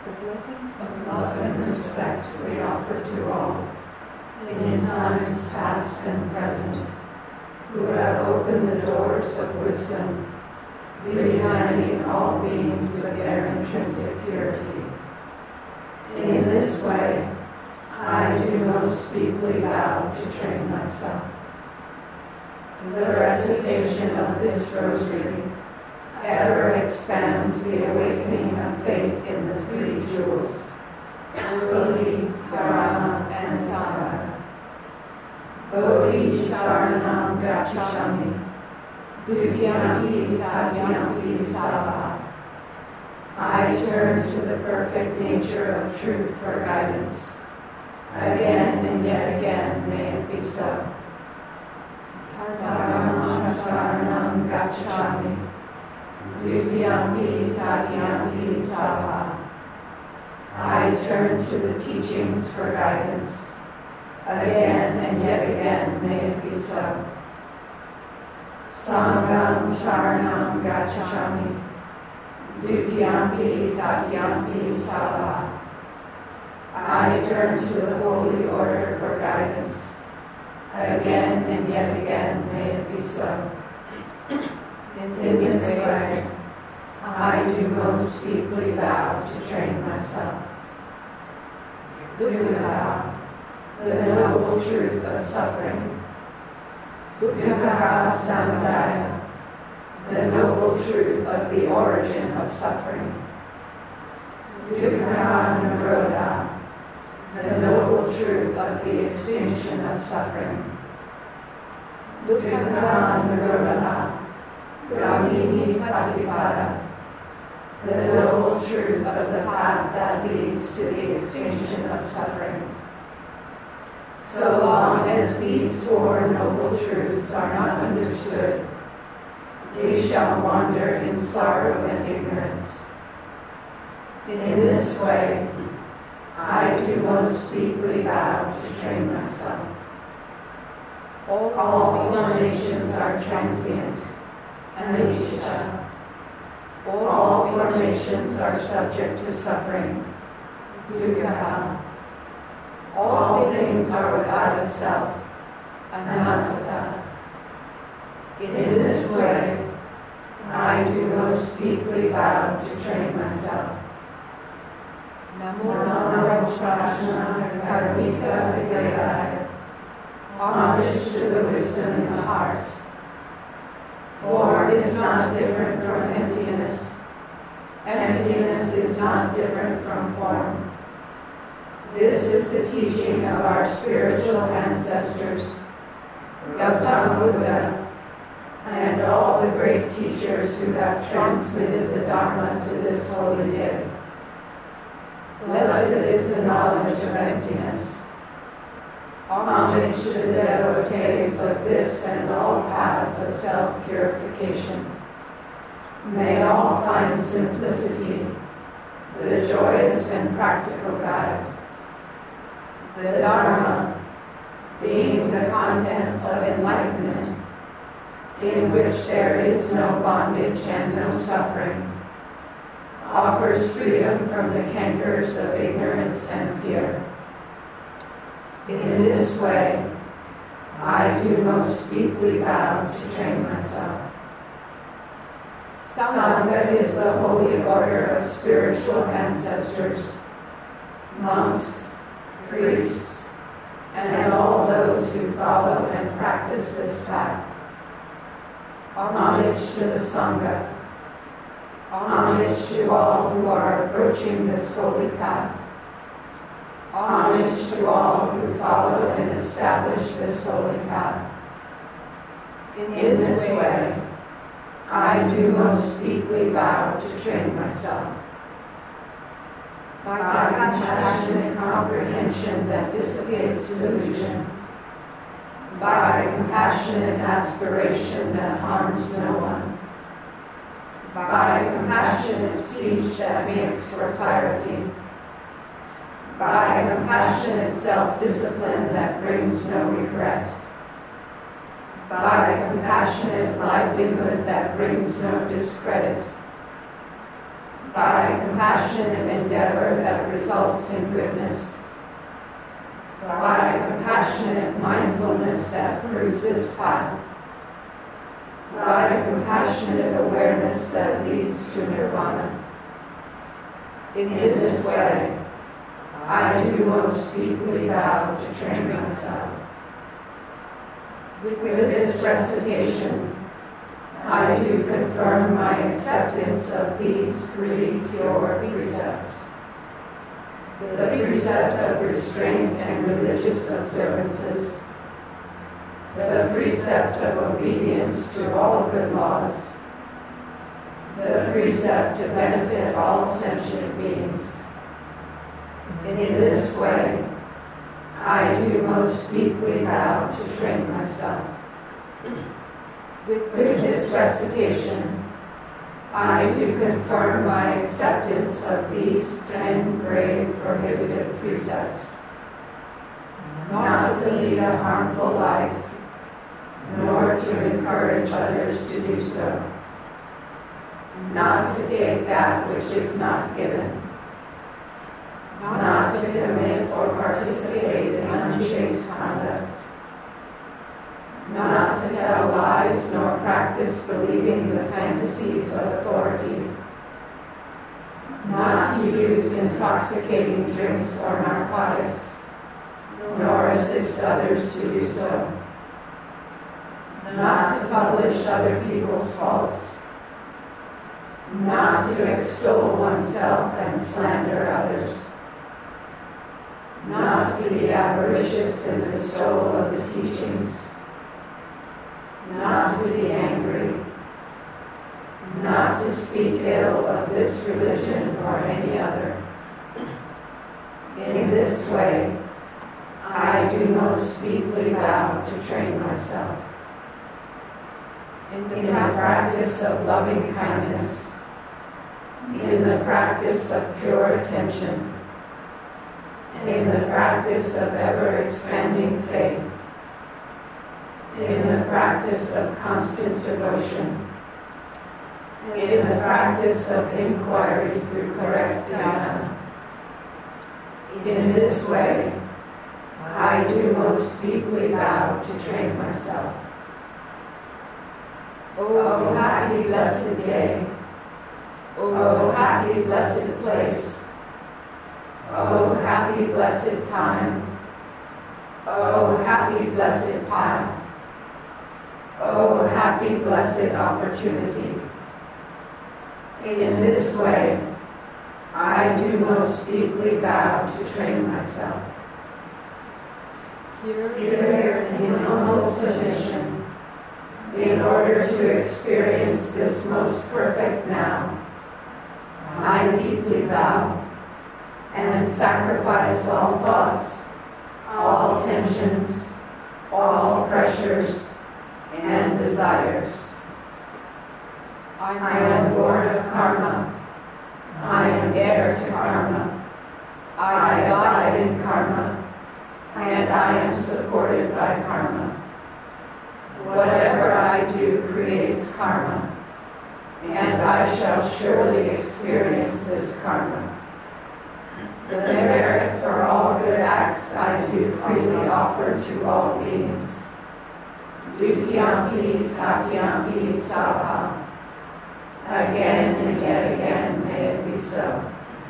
The blessings of love and respect we offer to all, in times past and present, who have opened the doors of wisdom, reuniting all beings with their intrinsic purity. In this way, I do most deeply vow to train myself. The recitation of this rosary ever expands the awakening of faith in the three jewels, Bodhi, Dharma, and Sangha. Bodhi Saranam Gacchami, Dutiyampi Tatyampi Sava. I turn to the perfect nature of truth for guidance. Again and yet again may it be so. Dharma Saranam Gacchami, Dutiyampi Tatyampi Sava. I turn to the teachings for guidance. Again and yet again may it be so. Sangham Saranam Gacchami, Dutiyampi Tatyampi Sava. I turn to the holy order for guidance. Again and yet again may it be so. In this way, I do most deeply vow to train myself. Dukkha, the noble truth of suffering. Dukkha Samudaya, the noble truth of the origin of suffering. Dukkha Nirodha, the noble truth of the extinction of suffering. Dukkha Nirodha, Gamini Patipada, the noble truth of the path that leads to the extinction of suffering. So long as these four noble truths are not understood, we shall wander in sorrow and ignorance. In this way, I do most deeply vow to train myself. All formations are transient, anicca. All formations are subject to suffering, dukkha. All things are without a self, anatta. In this way, I do most deeply vow to train myself. Namo Prajna Paramita Vidaya. Homage to the wisdom in the heart. Form is not different from emptiness. Emptiness is not different from form. This is the teaching of our spiritual ancestors, Gautama Buddha, and all the great teachers who have transmitted the Dharma to this holy day. Blessed is the knowledge of emptiness. Homage to the devotees of this and all paths of self-purification. May all find simplicity, the joyous and practical guide. The Dharma, being the contents of enlightenment, in which there is no bondage and no suffering, offers freedom from the cankers of ignorance and fear. In this way, I do most deeply vow to train myself. Sangha is the holy order of spiritual ancestors, monks, priests, and all those who follow and practice this path. Homage to the Sangha. Homage to all who are approaching this holy path. Homage to all who follow and establish this holy path. In this way, I do most deeply vow to train myself. By compassionate comprehension that dissipates delusion, by compassionate aspiration that harms no one, by compassionate speech that makes for clarity, by compassionate self-discipline that brings no regret, by compassionate livelihood that brings no discredit, by compassionate endeavor that results in goodness, by compassionate mindfulness that proves this path, by compassionate awareness that leads to nirvana. In this way, I do most deeply vow to train myself. With this recitation, I do confirm my acceptance of these three pure precepts. The precept of restraint and religious observances, the precept of obedience to all good laws, the precept to benefit all sentient beings. In this way, I do most deeply vow to train myself. With this recitation, I do confirm my acceptance of these 10 grave prohibitive precepts. Not to lead a harmful life, nor to encourage others to do so. Not to take that which is not given. Not to commit or participate in unchaste conduct. Not to tell lies nor practice believing the fantasies of authority. Not to use intoxicating drinks or narcotics, nor assist others to do so. Not to publish other people's faults. Not to extol oneself and slander others. Not to be avaricious in the bestowal of the teachings. Not to be angry. Not to speak ill of this religion or any other. In this way, I do most deeply vow to train myself. In the practice of loving kindness, in the practice of pure attention, in the practice of ever-expanding faith, in the practice of constant devotion, in the practice of inquiry through correct dhyana. In this way, I do most deeply vow to train myself. Oh, happy blessed day! Oh, happy blessed place! Oh, happy blessed time! Oh, happy blessed path! Oh, happy blessed opportunity! In this way, I do most deeply vow to train myself. Here in humble submission, in order to experience this most perfect now, I deeply vow and sacrifice all thoughts, all tensions, all pressures, and desires. I am born of karma. I am heir to karma. I abide in karma, and I am supported by karma. Whatever I do creates karma, and I shall surely experience this karma. The merit for all good acts I do freely offer to all beings. Dutyampi tatyampi sabha. Again and yet again may it be so.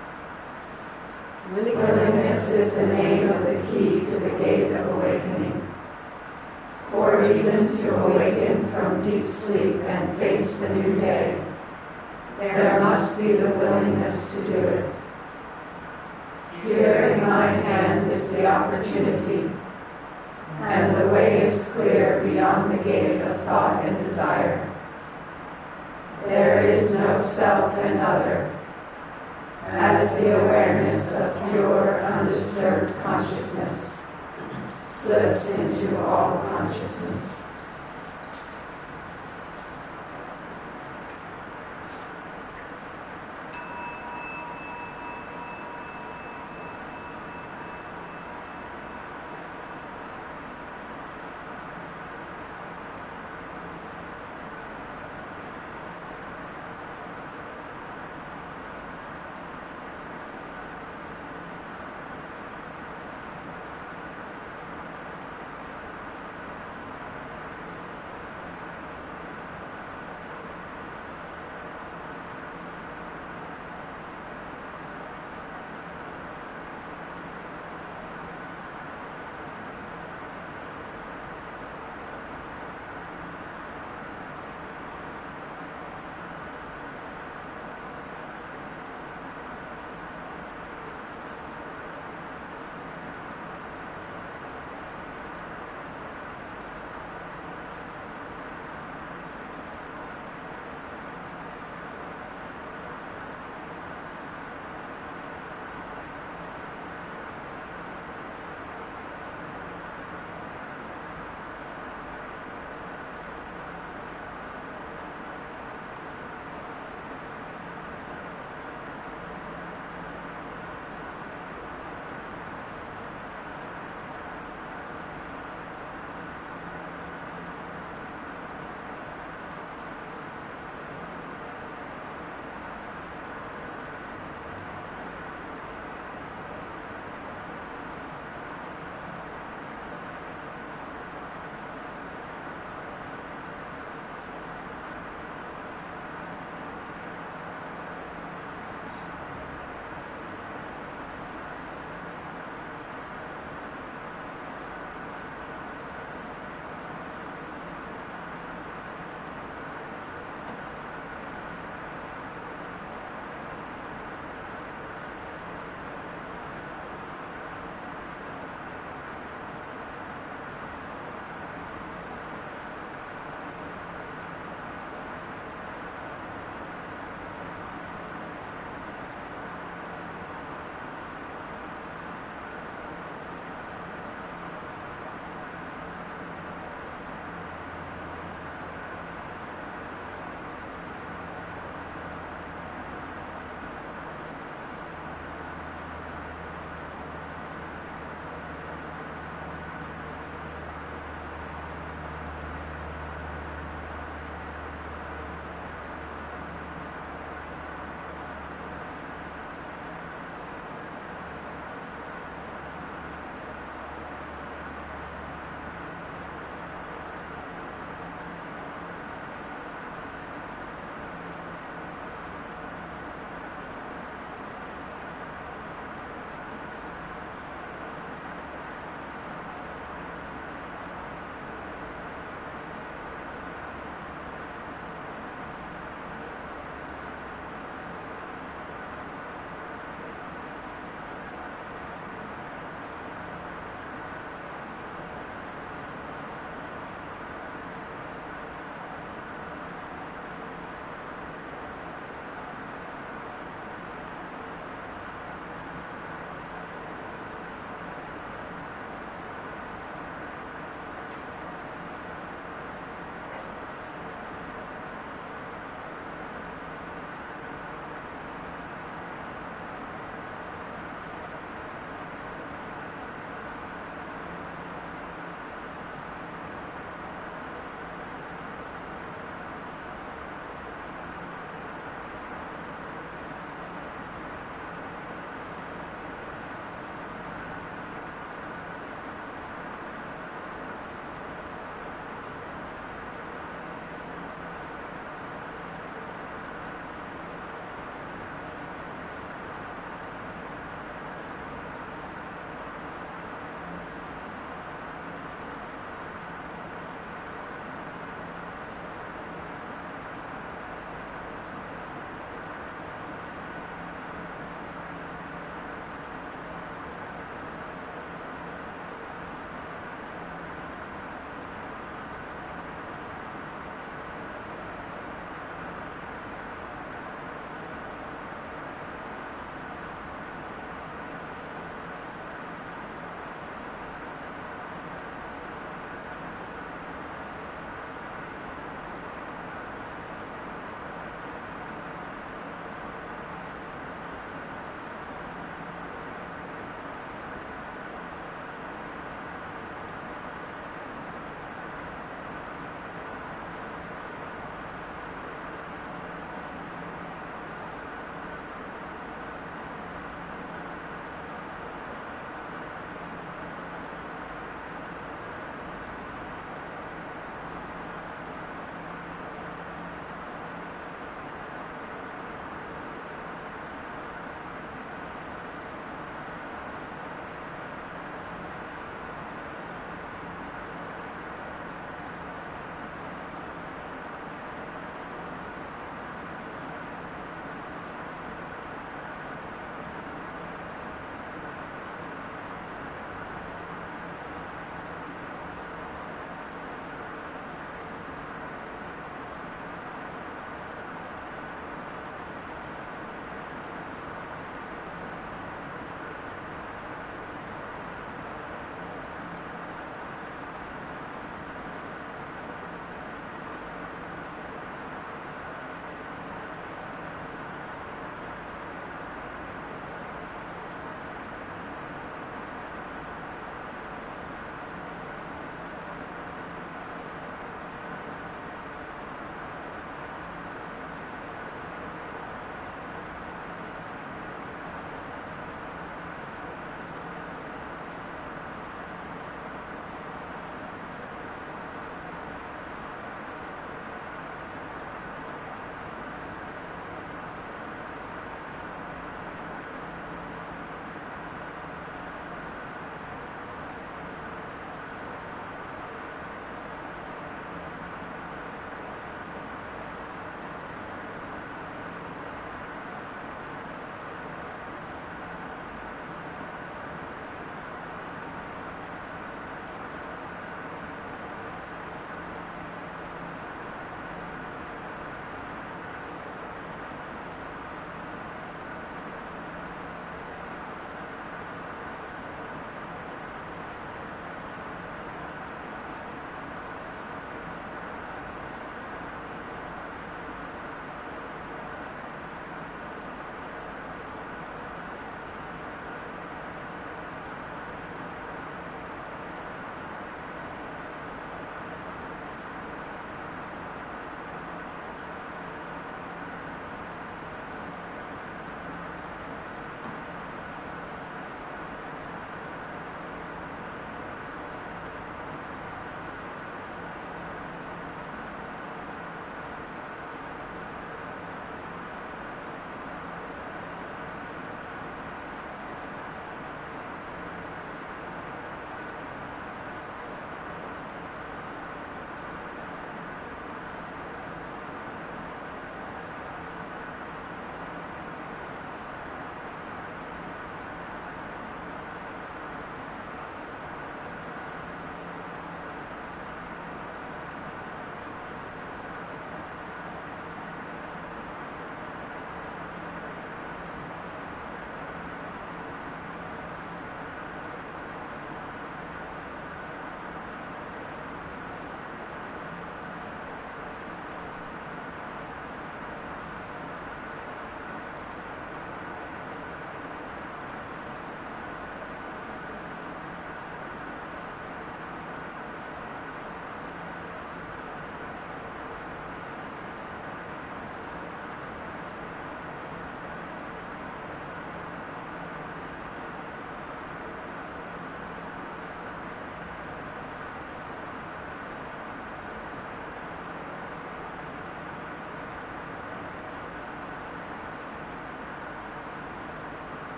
Willingness is the name of the key to the gate of awakening. For even to awaken from deep sleep and face the new day, there must be the willingness to do it. Here in my hand is the opportunity, and the way is clear beyond the gate of thought and desire. There is no self and other, as the awareness of pure, undisturbed consciousness slips into all consciousness.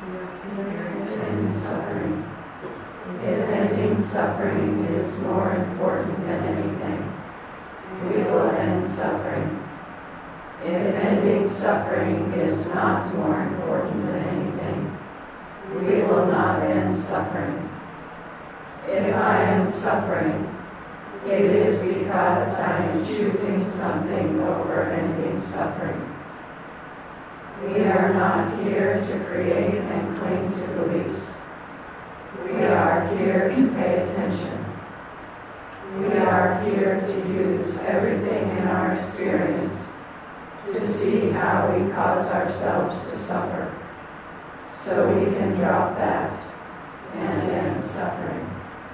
In suffering. If ending suffering is more important than anything, we will end suffering. If ending suffering is not more important than anything, we will not end suffering. If I am suffering, it is because I am choosing something over ending suffering. We are not here to create and cling to beliefs. We are here to pay attention. We are here to use everything in our experience to see how we cause ourselves to suffer, so we can drop that and end suffering.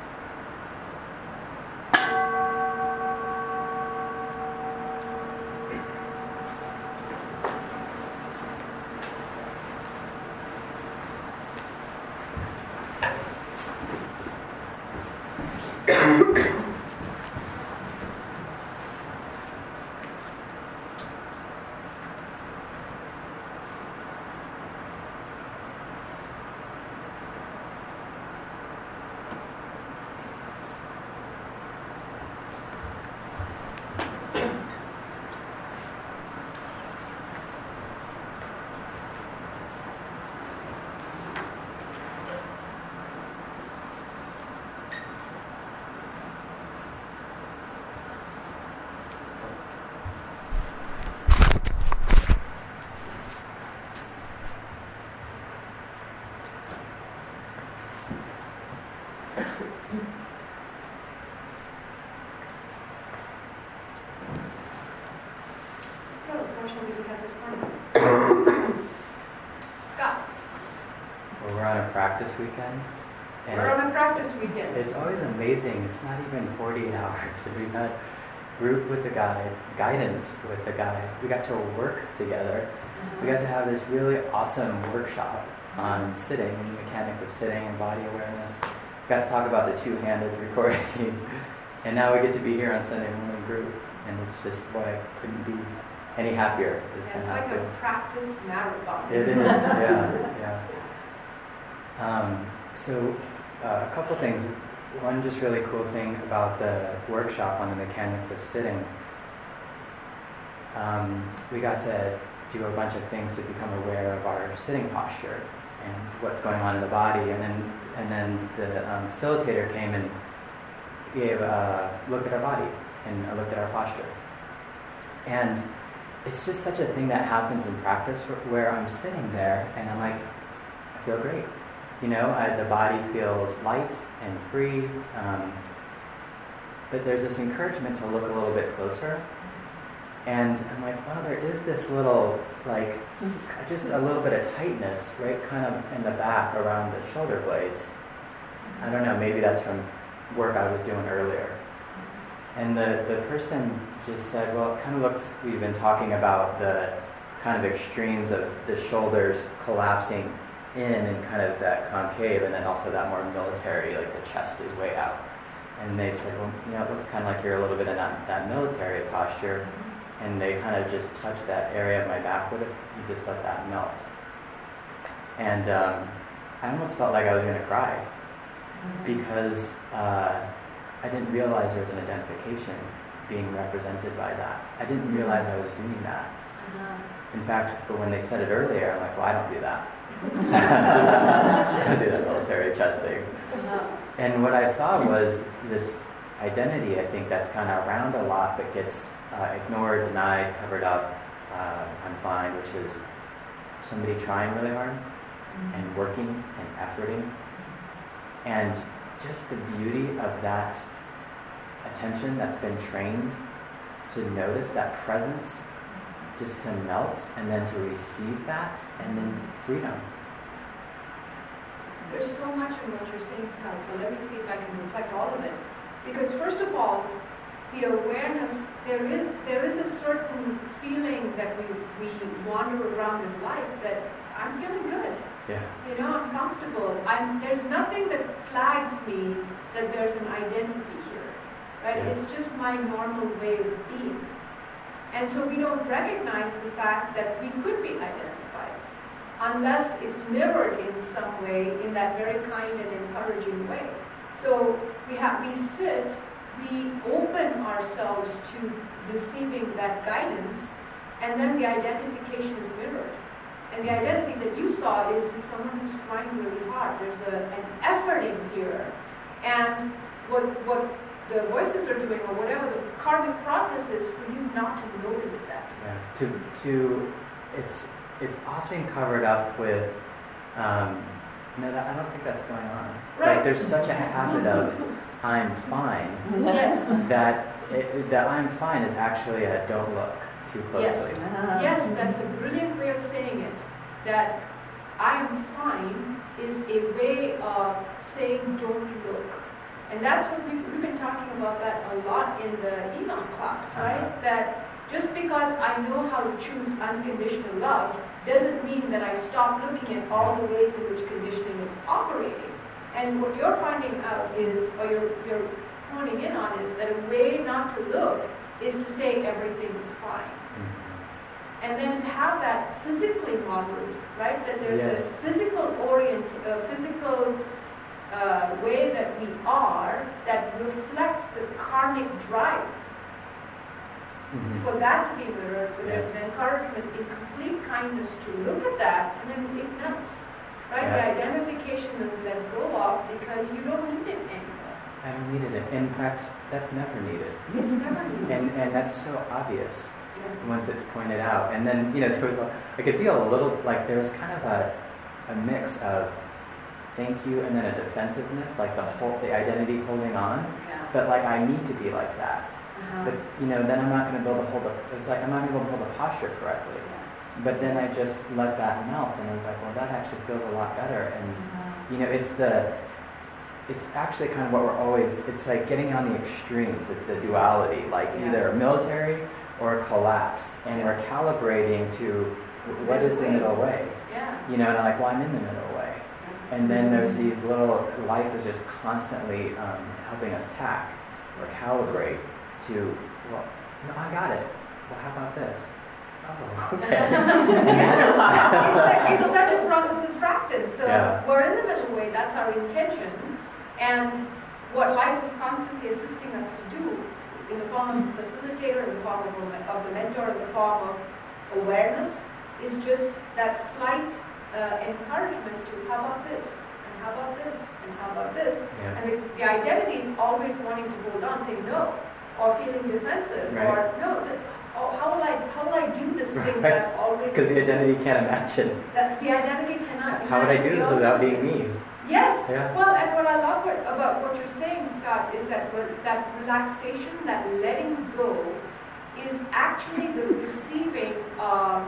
Practice weekend. And we're on a practice weekend. It's always amazing. It's not even 48 hours. We've got group with the guide, guidance with the guide. We got to work together. We got to have this really awesome workshop on sitting, mechanics of sitting and body awareness. We got to talk about the two-handed recording. And now we get to be here on Sunday morning group. And it's just, boy, I couldn't be any happier. It's like a practice marathon. It is, yeah. So a couple things. One just really cool thing about the workshop on the mechanics of sitting. We got to do a bunch of things to become aware of our sitting posture and what's going on in the body. And then the facilitator came and gave a look at our body and a look at our posture. And it's just such a thing that happens in practice where I'm sitting there and I'm like, I feel great. You know, the body feels light and free, but there's this encouragement to look a little bit closer. And I'm like, wow, there is this little, like, just a little bit of tightness, right, kind of in the back around the shoulder blades. I don't know, maybe that's from work I was doing earlier. And the person just said, well, it kind of looks, we've been talking about the kind of extremes of the shoulders collapsing in and kind of that concave, and then also that more military, like the chest is way out. And they said, well, you know, it looks kind of like you're a little bit in that military posture. And they kind of just touched that area of my back. What if you just let that melt? And I almost felt like I was going to cry because I didn't realize there was an identification being represented by that. I didn't realize I was doing that. In fact, but when they said it earlier, I'm like, well, I don't do that. I don't do that military chest thing. And what I saw was this identity, I think, that's kind of around a lot, but gets ignored, denied, covered up, undefined, which is somebody trying really hard and working and efforting. And just the beauty of that attention that's been trained to notice that presence, just to melt and then to receive that, and then freedom. There's so much in what you're saying, Scott, so let me see if I can reflect all of it. Because first of all, the awareness, there is a certain feeling that we wander around in life that I'm feeling good. Yeah. You know, I'm comfortable. There's nothing that flags me that there's an identity here. Right? Yeah. It's just my normal way of being. And so we don't recognize the fact that we could be identified. unless it's mirrored in some way, in that very kind and encouraging way. So we sit, we open ourselves to receiving that guidance, and then the identification is mirrored. And the identity that you saw is someone who's trying really hard. There's an effort in here. And what the voices are doing, or whatever the karmic process is, for you not to notice that. Yeah. It's often covered up with, no, I don't think that's going on. Right. Like there's such a habit of, I'm fine, Yes. that I'm fine is actually a don't look too closely. Yes, that's a brilliant way of saying it. That I'm fine is a way of saying don't look. And that's what we've been talking about that a lot in the email class, right? That just because I know how to choose unconditional love doesn't mean that I stop looking at all the ways in which conditioning is operating. And what you're finding out is, or you're honing in on, is that a way not to look is to say everything is fine. And then to have that physically modeled, right? That there's Yes. this physical way that we are that reflects the karmic drive. For that to be mirrored, for there's an encouragement in complete kindness to look at that, and then it melts. Right? Yeah. The identification is let go of because you don't need it anymore. I don't need it. In fact, that's never needed. It's never needed. And that's so obvious Yeah. once it's pointed out. And then, there was I could feel a little, like there was kind of a mix of thank you and then a defensiveness, like the identity holding on. Yeah. But like, I need to be like that. But, then I'm not going to be able to it's like I'm not going to be able to hold the posture correctly. But then I just let that melt, and I was like, well, that actually feels a lot better. And, it's actually kind of what we're always, it's like getting on the extremes, the duality, like either military or collapse. And we're calibrating to what is the middle way? Yeah. And I'm like, well, I'm in the middle way. And then there's these little, life is just constantly helping us tack or calibrate to, well, no, I got it. Well, how about this? Oh, okay. It's such a process of practice. So we're in the middle way, that's our intention. And what life is constantly assisting us to do, in the form of a facilitator, in the form of the mentor, in the form of awareness, is just that slight encouragement to how about this, and how about this, and how about this. Yeah. And the identity is always wanting to hold on, saying no, or feeling defensive, or no, how will I do this thing that's always... Because the identity can't imagine. That the identity cannot How would I do this without being me? Yes. Yeah. Well, and what I love about what you're saying, Scott, is that relaxation, that letting go, is actually the receiving of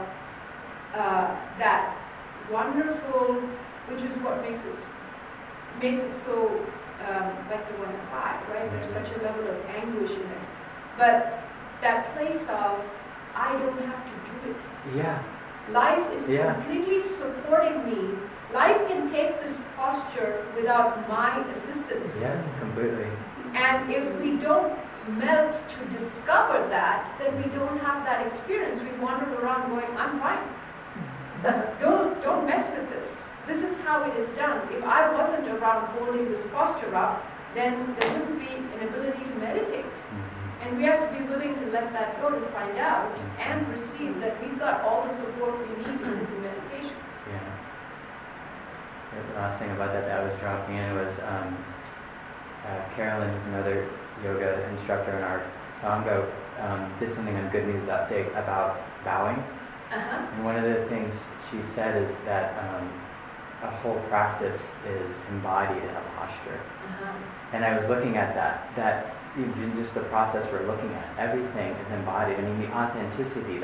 that wonderful, which is what makes it so like you want to cry, right? There's such a level of anguish in it. But that place of, I don't have to do it. Yeah. Life is completely supporting me. Life can take this posture without my assistance. Yes, completely. And if we don't melt to discover that, then we don't have that experience. We wander around going, I'm fine. Don't mess with this. This is how it is done. If I wasn't around holding this posture up, then there wouldn't be an ability to meditate. And we have to be willing to let that go to find out and receive that we've got all the support we need to sit in meditation. Yeah. The last thing about that was dropping in was Carolyn, who's another yoga instructor in our Sangha, did something on Good News Update about bowing. And one of the things she said is that a whole practice is embodied in a posture. And I was looking at that even just the process we're looking at, everything is embodied. I mean, the authenticity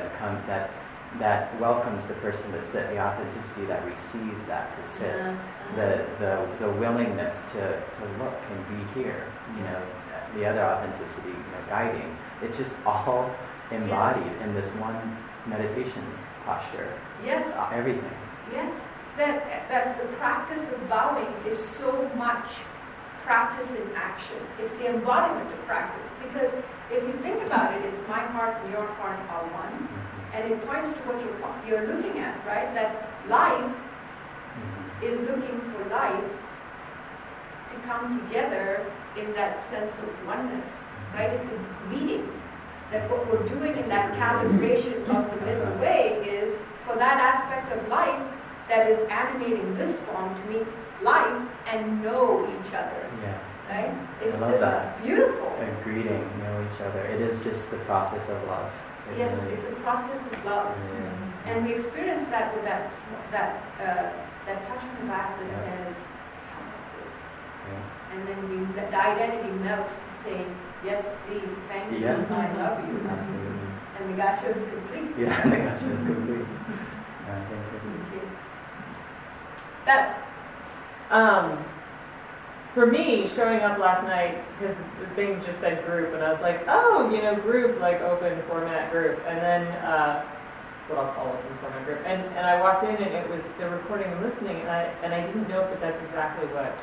that welcomes the person to sit, the authenticity that receives that to sit, the willingness to look and be here, the other authenticity, guiding. It's just all embodied in this one meditation posture. Yes. Everything. Yes. That the practice of bowing is so much practice in action. It's the embodiment of practice. Because if you think about it, it's my heart and your heart are one. And it points to what you're looking at, right? That life is looking for life to come together in that sense of oneness, right? It's a meeting. That what we're doing in that calibration of the middle way is for that aspect of life that is animating this form to meet life and know each other. Yeah. Right? It's I love just that. beautiful. A greeting, know each other. It is just the process of love. Yes, it's a process of love. Yes. And we experience that with that touch on the back that says, how about this? Yeah. And then the identity melts to say, yes, please, thank you, Yeah. I love you. Absolutely. And the gasha is complete. Yeah, the gasha is complete. Thank you. That. For me, showing up last night, because the thing just said group, and I was like, oh, group, like open format group. And then, what I'll call open format group. And I walked in, and it was the recording and listening, and I didn't know, but that's exactly what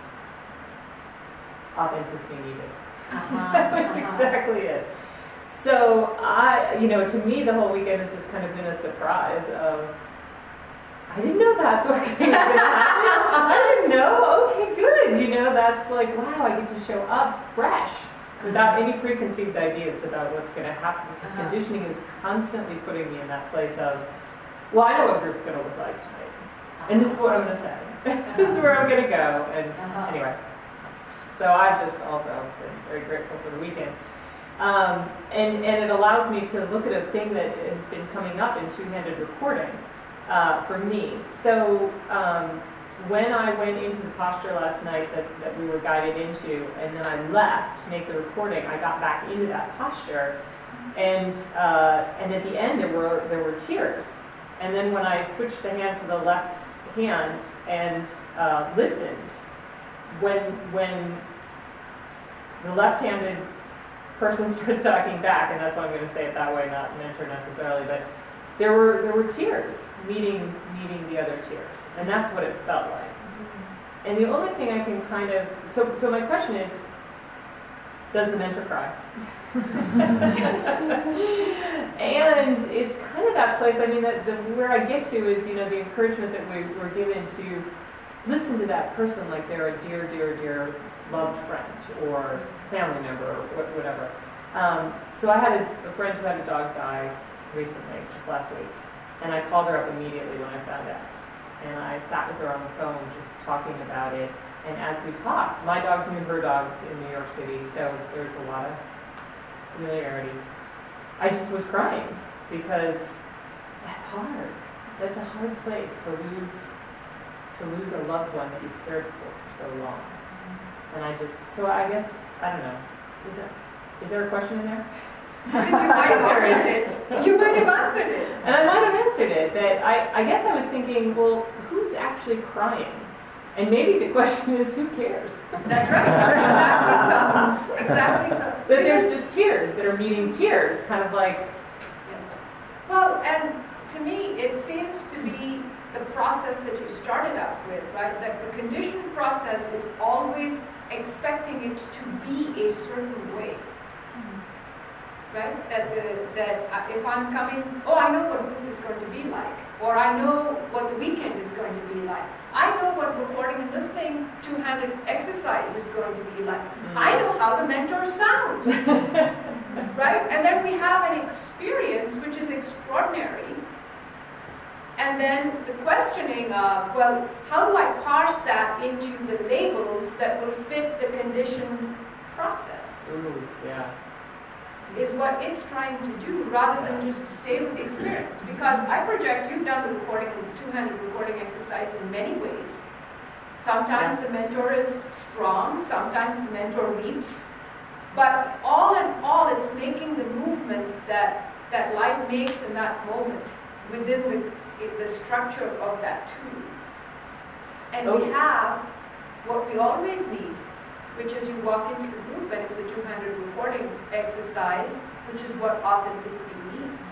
authenticity needed. That was exactly it. So to me, the whole weekend has just kind of been a surprise of, I didn't know that's what was going to happen. I didn't know. Okay, good. That's like, wow, I get to show up fresh without any preconceived ideas about what's going to happen. Because conditioning is constantly putting me in that place of, well, I know what group's going to look like tonight. And this is what I'm going to say. This is where I'm going to go. And anyway. So I've just also been very grateful for the weekend. And it allows me to look at a thing that has been coming up in two-handed recording for me. So when I went into the posture last night that we were guided into, and then I left to make the recording, I got back into that posture, and at the end there were tears. And then when I switched the hand to the left hand and listened, when the left-handed person started talking back, and that's why I'm going to say it that way, not mentor necessarily, but there were tears meeting the other tears, and that's what it felt like. And the only thing I can kind of so my question is, does the mentor cry? And it's kind of that place. I mean, where I get to is the encouragement that we're given to listen to that person like they're a dear, dear, dear loved friend or family member or whatever. So I had a friend who had a dog die recently, just last week, and I called her up immediately when I found out. And I sat with her on the phone just talking about it. And as we talked, my dogs knew her dogs in New York City, so there's a lot of familiarity. I just was crying because that's hard. That's a hard place to lose a loved one that you've cared for so long. And I guess, I don't know, is there a question in there? You might have answered it. You might have answered it. And I might have answered it, that I guess I was thinking, well, who's actually crying? And maybe the question is, who cares? That's right. Exactly so. That there's just tears that are meeting tears, kind of like... Yes. Well, and to me, it seems to be the process that you started out with, right? That the conditioned process is always expecting it to be a certain way. Right? That if I'm coming, I know what group is going to be like, or I know what the weekend is going to be like. I know what recording and listening two-handed exercise is going to be like. I know how the mentor sounds. Right? And then we have an experience which is extraordinary. And then the questioning of, well, how do I parse that into the labels that will fit the conditioned process? Ooh, yeah. Is what it's trying to do, rather than just stay with the experience. Because I project, you've done the recording, two-handed recording exercise in many ways. Sometimes the mentor is strong, sometimes the mentor weeps. But all in all, it's making the movements that life makes in that moment within the structure of that tool. And we have what we always need, which is you walk into the group and it's a two-handed recording exercise, which is what authenticity means.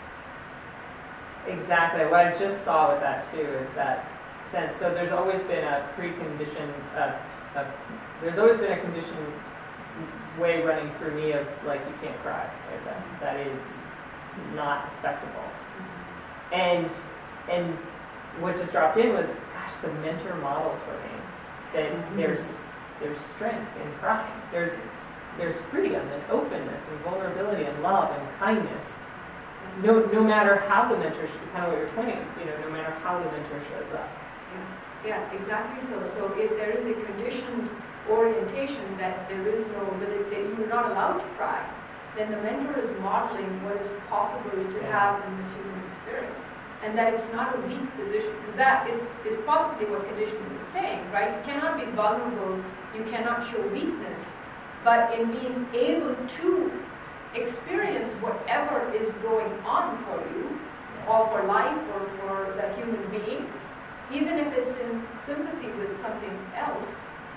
Exactly. What I just saw with that too is that sense. So there's always been a preconditioned, there's always been a conditioned way running through me of like, you can't cry. Right? That is not acceptable. And what just dropped in was, gosh, the mentor models for me that there's strength in crying. There's freedom and openness and vulnerability and love and kindness. No matter how the mentor, kind of what you're pointing, no matter how the mentor shows up. Yeah, exactly so. So if there is a conditioned orientation that there is no ability, that you're not allowed to cry, then the mentor is modeling what is possible to have in this human experience. And that it's not a weak position, because that is possibly what conditioning is saying, right? You cannot be vulnerable, you cannot show weakness, but in being able to experience whatever is going on for you, or for life, or for the human being, even if it's in sympathy with something else,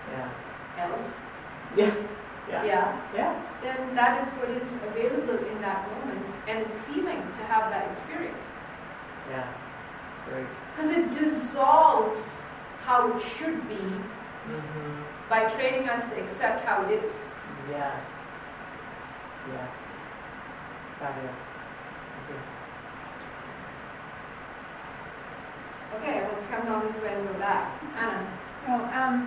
then that is what is available in that moment, and it's healing to have that experience. Yeah, great. Because it dissolves how it should be by training us to accept how it is. Yes. Fabulous. Thank you. Okay, let's come down this way and go back. Anna.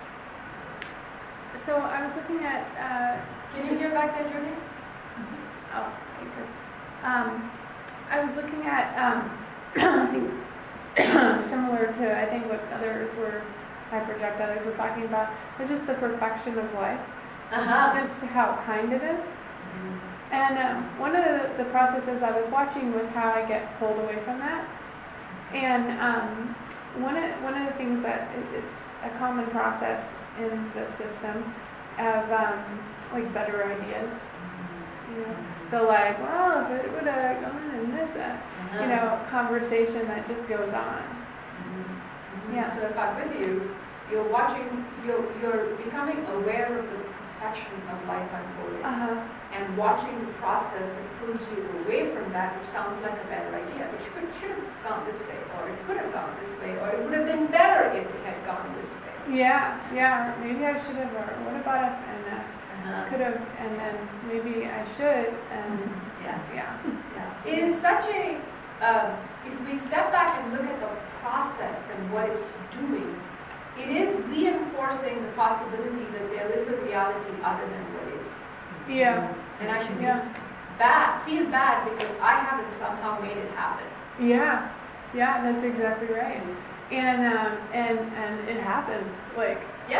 So I was looking at. Can you hear back there, Judy? Oh, thank you. I was looking at. I think similar to what others were, others were talking about. It's just the perfection of life. Just how kind it is. And one of the processes I was watching was how I get pulled away from that. And one of the things that it's a common process in the system of like better ideas. The like, well, if it would have gone in this, conversation that just goes on. Yeah. So if I'm with you, you're watching, you're becoming aware of the perfection of life unfolding, and watching the process that pulls you away from that, which sounds like a better idea. It should have gone this way, or it could have gone this way, or it would have been better if it had gone this way. Yeah. Maybe I should have, or what about if, and could have, and then maybe I should, and yeah. It is such a, if we step back and look at the process and what it's doing, it is reinforcing the possibility that there is a reality other than what is. Yeah. And I should feel bad because I haven't somehow made it happen. Yeah, that's exactly right. And it happens. Like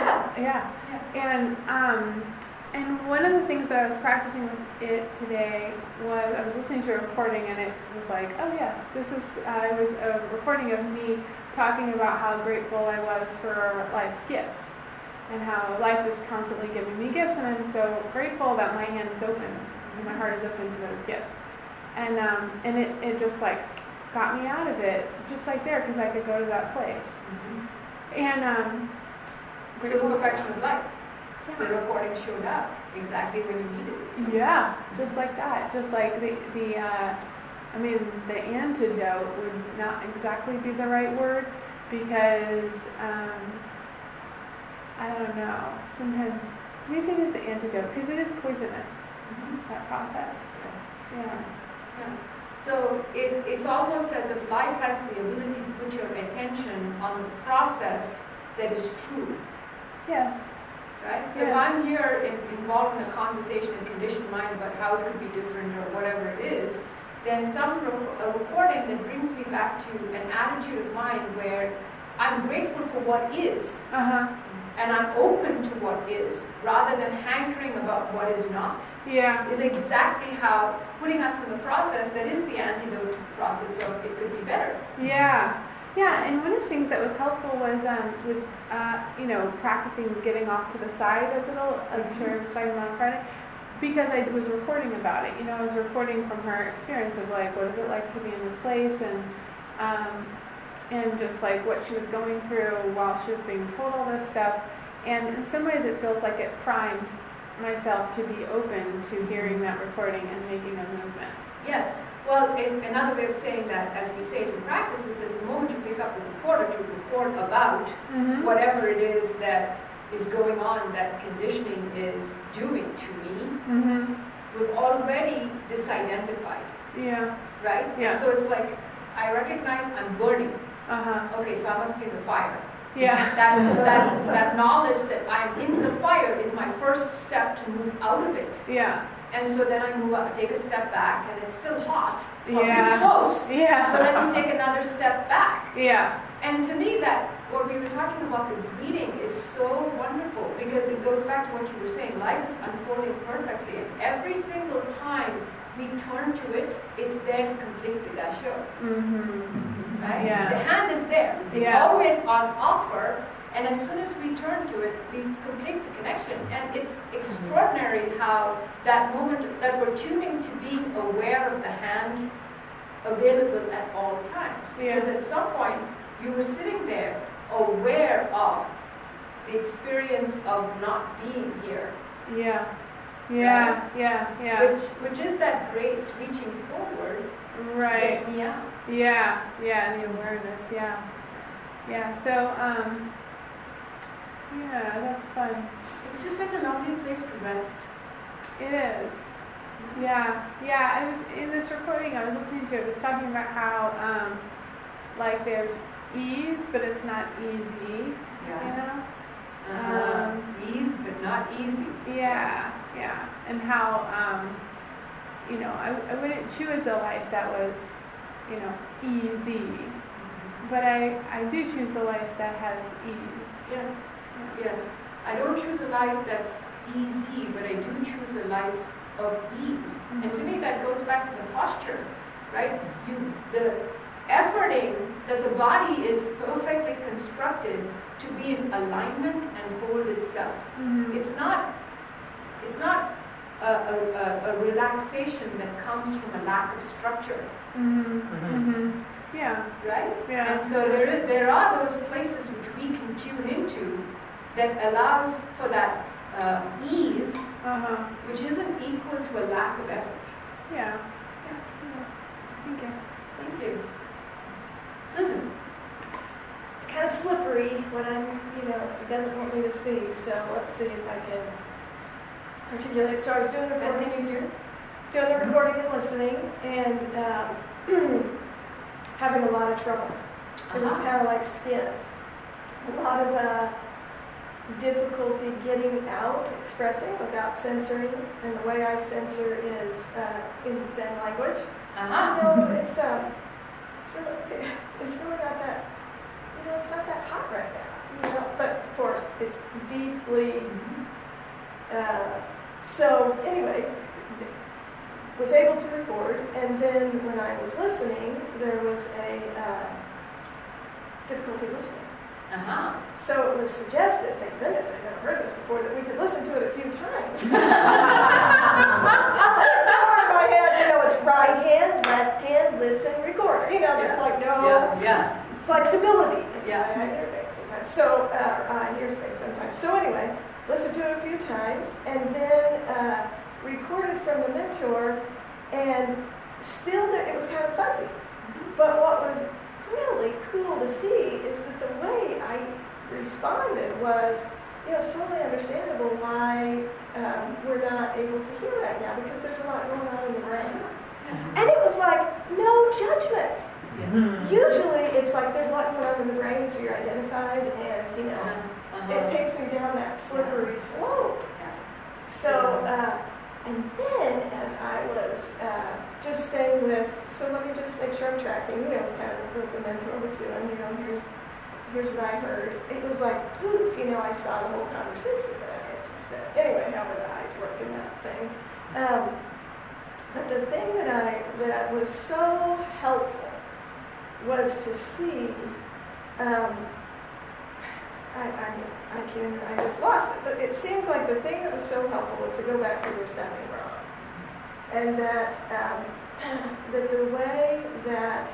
and one of the things that I was practicing with it today was I was listening to a recording, and it was like, oh yes, this is it was a recording of me talking about how grateful I was for life's gifts and how life is constantly giving me gifts, and I'm so grateful that my hand is open and my heart is open to those gifts. And it just like got me out of it, just like there, because I could go to that place. And the perfection of life. The recording showed up exactly when you needed it. Yeah, just like that. Just like the antidote would not exactly be the right word, because I don't know. Sometimes maybe it is the antidote, because it is poisonous. That process. Yeah. So it's almost as if life has the ability to put your attention on the process that is true. Yes. Right? So if I'm here involved in a conversation in conditioned mind about how it could be different or whatever it is, then a recording that brings me back to an attitude of mind where I'm grateful for what is, and I'm open to what is, rather than hankering about what is not, is exactly how putting us in the process that is the antidote to the process of it could be better. Yeah, and one of the things that was helpful was practicing getting off to the side a little, like Sherry was talking about on Friday, because I was recording about it. I was recording from her experience of like, what is it like to be in this place, and just like what she was going through while she was being told all this stuff. And in some ways it feels like it primed myself to be open to hearing that recording and making a movement. Yes. Well, another way of saying that, as we say it in practice, is this: the moment you pick up the recorder to report about whatever it is that is going on, that conditioning is doing to me, we've already disidentified. Yeah. Right? Yeah. So it's like, I recognize I'm burning. Okay, so I must be the fire. Yeah. That knowledge that I'm in the fire is my first step to move out of it. Yeah. And so then I move up, take a step back, and it's still hot. So Yeah. I'm pretty close. Yeah. So then you take another step back. Yeah. And to me, that what we were talking about, the reading, is so wonderful because it goes back to what you were saying. Life is unfolding perfectly, and every single time we turn to it, it's there to complete the gasho. Mm-hmm. Right? Yeah. The hand is there. It's Yeah. always on offer, and as soon as we turn to it, we complete the connection. And it's extraordinary how that moment that we're tuning to being aware of the hand available at all times. Because Yeah. at some point, you were sitting there aware of the experience of not being here. Yeah. Yeah. Yeah. Yeah. Which is that grace reaching forward to Right. get me out. Yeah. Yeah. The awareness. Yeah. Yeah. So, yeah, that's fun. It's just such a lovely place to rest. It is. Yeah. Yeah. I was in this recording I was listening to. It was talking about how, like, there's ease, but it's not easy. You know. Ease, but not easy. Yeah, yeah. And how, you know, I wouldn't choose a life that was, you know, easy. But I do choose a life that has ease. Yes, Yeah. yes. I don't choose a life that's easy, but I do choose a life of ease. And to me, that goes back to the posture, right? The efforting that the body is perfectly constructed to be in alignment and hold itself. Mm-hmm. It's not a relaxation that comes from a lack of structure, Mm-hmm. Mm-hmm. Yeah. right? Yeah. And so there are those places which we can tune into that allows for that ease, Uh-huh. which isn't equal to a lack of effort. Yeah. Yeah. Thank you. Thank you. Susan. It's kind of slippery when I'm, you know, it doesn't want me to see. So let's see if I can articulate. So I was doing the recording, Can you hear? doing the recording and listening, and having a lot of trouble. It was kind of like skin. A lot of difficulty getting out, expressing without censoring. And the way I censor is in Zen language. No, it's really not that, you know, it's not that hot right now, you know, but of course it's deeply, so anyway, was able to record, and then when I was listening, there was a difficulty listening. So it was suggested, thank goodness I'd never heard this before, that we could listen to it a few times. It's somewhere in my head, you know, it's right hand, left hand, listen, record. You know, there's like no flexibility. Yeah. I hear things sometimes. So I hear things sometimes. So anyway, listened to it a few times, and then recorded from the mentor, and still it was kind of fuzzy. But what was really cool to see is that the way I responded was, you know, it's totally understandable why we're not able to hear right now, because there's a lot going on in the brain. And it was like, no judgment. Usually it's like there's a lot going on in the brain, so you're identified, and, you know, it takes me down that slippery slope. So, and then as I was just staying with, so let me just make sure I'm tracking, you know, it's kind of what the mentor was doing, you know, here's what I heard. It was like, poof, you know, I saw the whole conversation that I had just said. Anyway, how were the eyes working that thing? But the thing that was so helpful was to see, I just lost it, but it seems like the thing that was so helpful was to go back to there's nothing wrong. And that, that the way that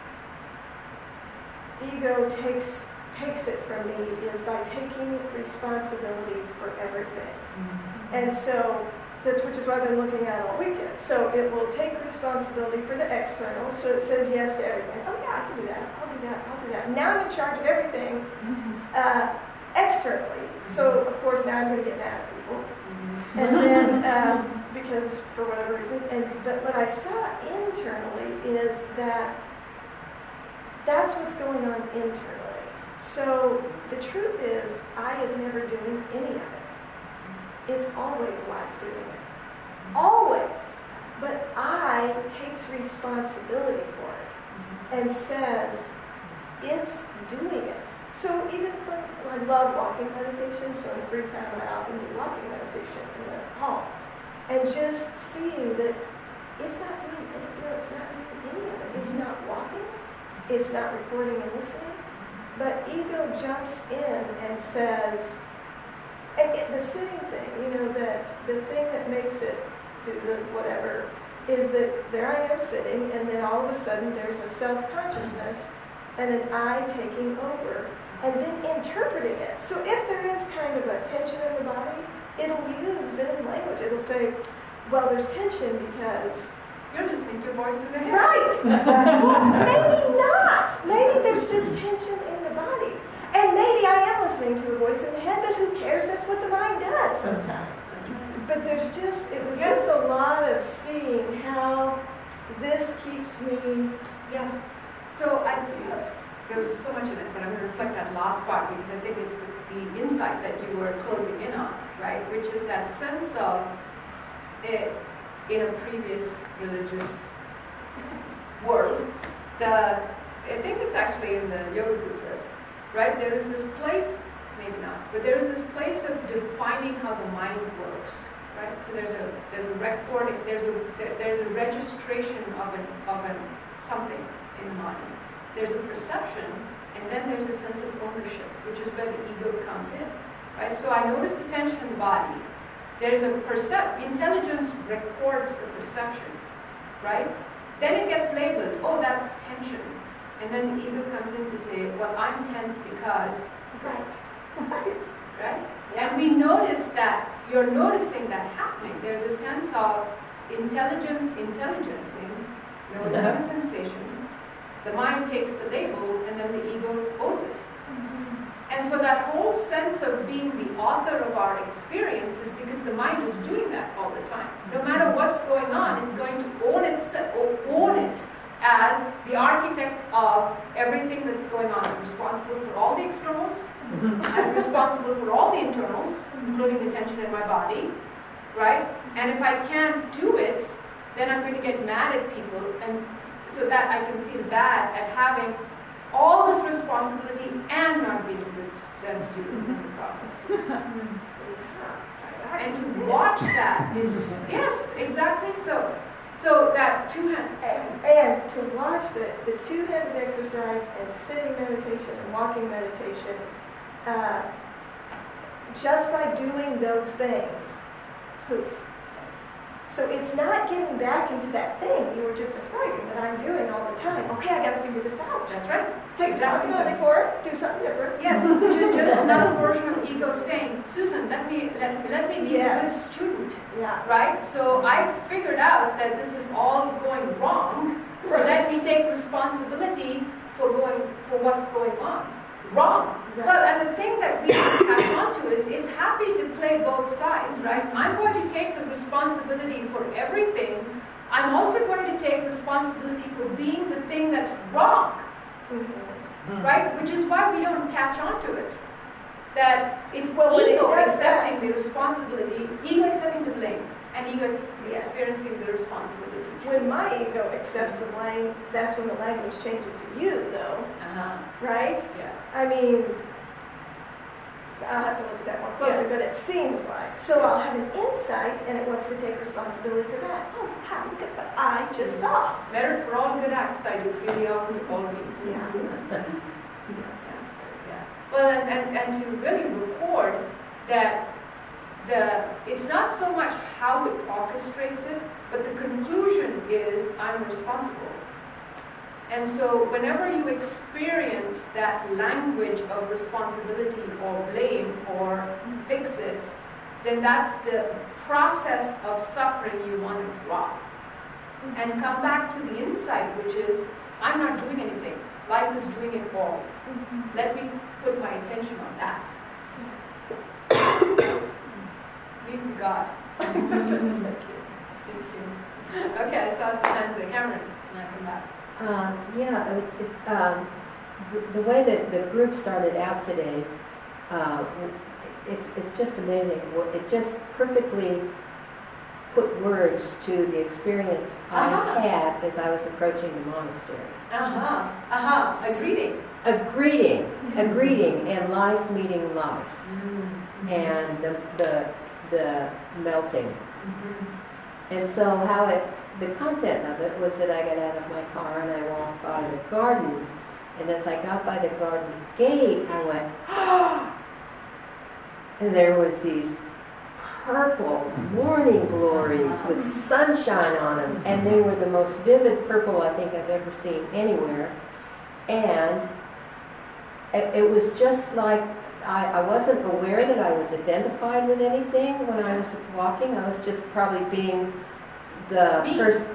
ego takes it from me is by taking responsibility for everything. And so, which is what I've been looking at all weekend. So it will take responsibility for the external, so it says yes to everything. Oh yeah, I can do that, I'll do that. Now I'm in charge of everything externally. So of course now I'm going to get mad at people. And then, because for whatever reason, but what I saw internally is that that's what's going on internally. So the truth is, I is never doing any of it. It's always life doing it. Always. But I takes responsibility for it and says, it's doing it. So even when I love walking meditation, so in free time I often do walking meditation in the hall. And just seeing that it's not doing any of it. It's not walking. It's not recording and listening. But ego jumps in and says, the sitting thing, that the thing that makes it do the whatever is that there I am sitting, and then all of a sudden there's a self-consciousness and an I taking over, and then interpreting it. So if there is kind of a tension in the body, it'll use Zen language. It'll say, well, there's tension because you're listening to a voice in the head. Right. Well, maybe not. Maybe there's just tension in the body. And maybe I am listening to a voice in the head, but who cares? That's what the mind does sometimes. But it was just a lot of seeing how this keeps me. Yes. So there was so much in it, but I'm going to reflect that last part because I think it's the insight that you were closing in on, right? Which is that sense of it in a previous religious world. I think it's actually in the Yoga Sutras, right? There is this place, maybe not, but there is this place of defining how the mind works, right? So there's a recording, there's a registration of something in the mind. There's a perception, and then there's a sense of ownership, which is where the ego comes in, right? So I notice the tension in the body. There's intelligence records the perception, right? Then it gets labeled, oh, that's tension. And then the ego comes in to say, well, I'm tense because, right? And we notice that, you're noticing that happening. There's a sense of intelligencing, some sensation. The mind takes the label, and then the ego owns it. And so that whole sense of being the author of our experience is because the mind is doing that all the time. No matter what's going on, it's going to own it as the architect of everything that's going on. I'm responsible for all the externals. I'm responsible for all the internals, including the tension in my body, right? And if I can't do it, then I'm going to get mad at people, and so that I can feel bad at having all this responsibility and not being a good sense student in the process. And to watch that is, yes, exactly so. So that and to watch the two-handed exercise and sitting meditation and walking meditation, just by doing those things, poof. So it's not getting back into that thing you were just describing that I'm doing all the time. Okay, I got to figure this out. That's right. Take responsibility for it. Do something different. Yes, which is just another version of ego saying, Susan, let me be a good student. Yeah. Right? So I figured out that this is all going wrong. So let me take responsibility for what's going on. Wrong. Right. Well, and the thing that we catch on to is it's happy to play both sides, right? I'm going to take the responsibility for everything. I'm also going to take responsibility for being the thing that's wrong. Mm-hmm. Right? Which is why we don't catch on to it. That it's ego accepting the responsibility, ego accepting the blame, and ego experiencing the responsibility. When my ego accepts the blame, that's when the language changes to you, though. Right? Yeah. I mean, I'll have to look at that more closer, but it seems like. So I'll have an insight, and it wants to take responsibility for that. Oh, wow, look at what I just saw. Better for all good acts I do freely often to all means. Yeah. Well, and to really record that it's not so much how it orchestrates it, but the conclusion is I'm responsible. And so whenever you experience that language of responsibility or blame or fix it, then that's the process of suffering you want to drop. And come back to the insight, which is, I'm not doing anything. Life is doing it all. Let me put my attention on that. Leave to God. Thank you. Okay, I saw some hands there. Cameron, when I come back. The way that the group started out today, it's just amazing. It just perfectly put words to the experience I had as I was approaching the monastery. A greeting, and life meeting life, and the melting. And so the content of it was that I got out of my car and I walked by the garden, and as I got by the garden gate, I went, oh! And there was these purple morning glories with sunshine on them, and they were the most vivid purple I think I've ever seen anywhere. And it was just like I wasn't aware that I was identified with anything when I was walking. I was just probably being the person,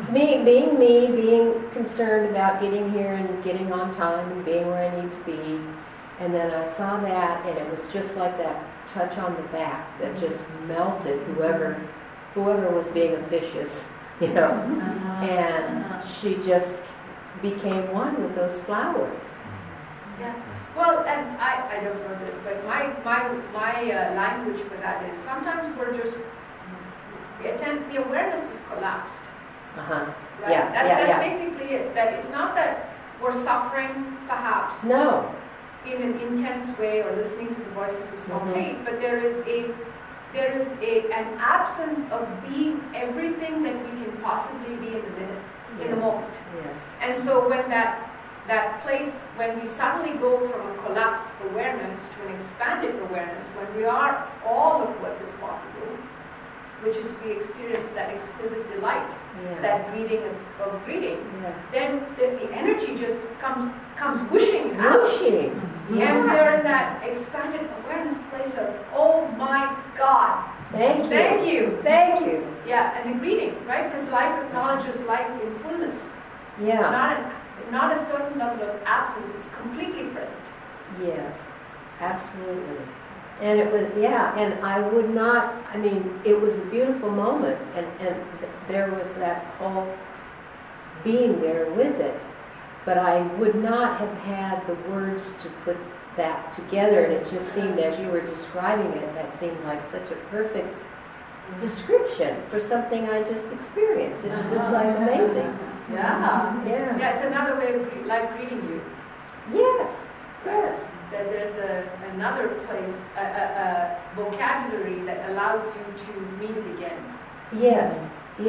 being concerned about getting here and getting on time and being where I need to be. And then I saw that, and it was just like that touch on the back that just melted whoever was being officious, you know. And she just became one with those flowers. Yeah. Well, and I don't know this, but my language for that is sometimes we're just the awareness is collapsed. Right? Yeah. That's basically it. That it's not that we're suffering, perhaps. No. In an intense way, or listening to the voices of self-hate, but there is an absence of being everything that we can possibly be in the minute, in the moment. Yes. And so when that place, when we suddenly go from a collapsed awareness to an expanded awareness, when we are all of what is possible, which is we experience that exquisite delight, that greeting of greeting, then the energy just comes whooshing out. And we're in that expanded awareness place of, oh my God. Thank you. Yeah, and the greeting, right? Because life acknowledges life in fullness. Yeah. Not a certain level of absence. It's completely present. Yes, absolutely. And it was, and I would not, it was a beautiful moment, and there was that whole being there with it. But I would not have had the words to put that together, and it just seemed, as you were describing it, that seemed like such a perfect description for something I just experienced. It was just like amazing. Yeah, it's another way of life greeting you. Yes. That there's another place, a vocabulary that allows you to meet it again. Yes.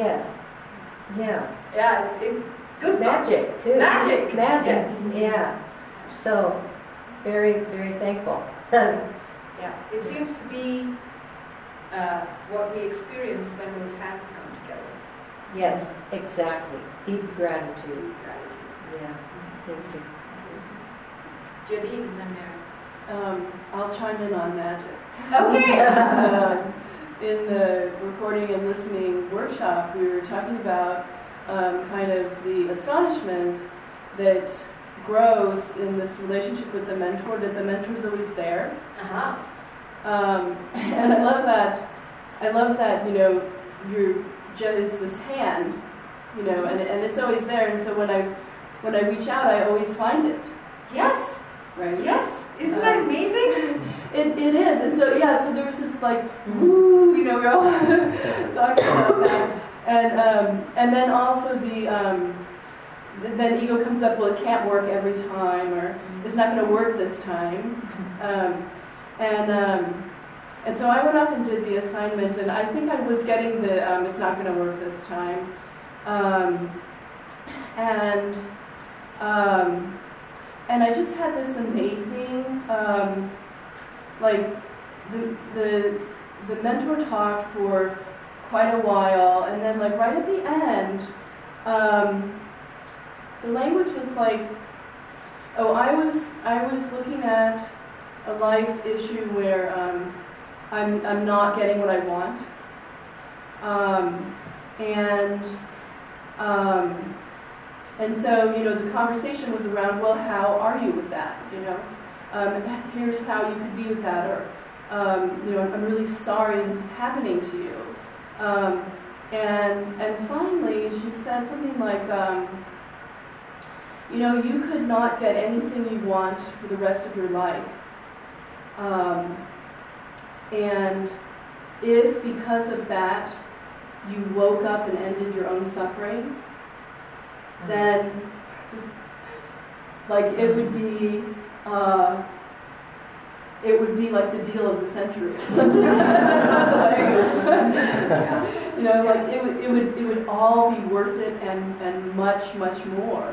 Yeah, it's goosebumps. Magic, too. Magic. Yes. Yeah. So, very, very thankful. Yeah, it seems to be what we experience when those hands come together. Yes, exactly. Deep gratitude. Yeah. Thank you. Judy, and then Mary. I'll chime in on magic. Okay. In the recording and listening workshop, we were talking about kind of the astonishment that grows in this relationship with the mentor, that the mentor's always there. And I love that. It's this hand, and it's always there. And so when I reach out, I always find it. Yes. Right. Yes. Isn't that amazing? It is. And so so there was this woo, we're all talking about that. And then also then ego comes up, well, it can't work every time, or it's not going to work this time. And so I went off and did the assignment, and I think I was getting the it's not going to work this time. And I just had this amazing, the mentor talked for quite a while, and then right at the end, the language was I was looking at a life issue where I'm not getting what I want, and so the conversation was around, well, how are you with that? Here's how you could be with that, or I'm really sorry this is happening to you. And finally she said something like, you know, you could not get anything you want for the rest of your life. And if because of that you woke up and ended your own suffering, then like it would be like the deal of the century or something. That's not the language. You know, like it would all be worth it and much, much more.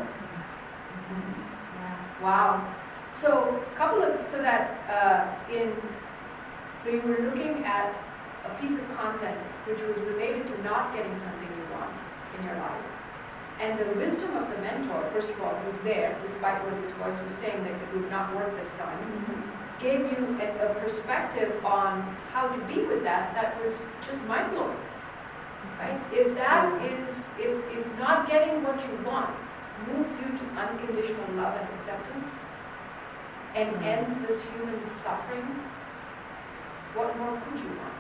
Wow. So you were looking at a piece of content which was related to not getting something you want in your life. And the wisdom of the mentor, first of all, who's there, despite what this voice was saying that it would not work this time, gave you a perspective on how to be with that was just mind-blowing. Right? If not getting what you want moves you to unconditional love and acceptance and ends this human suffering, what more could you want?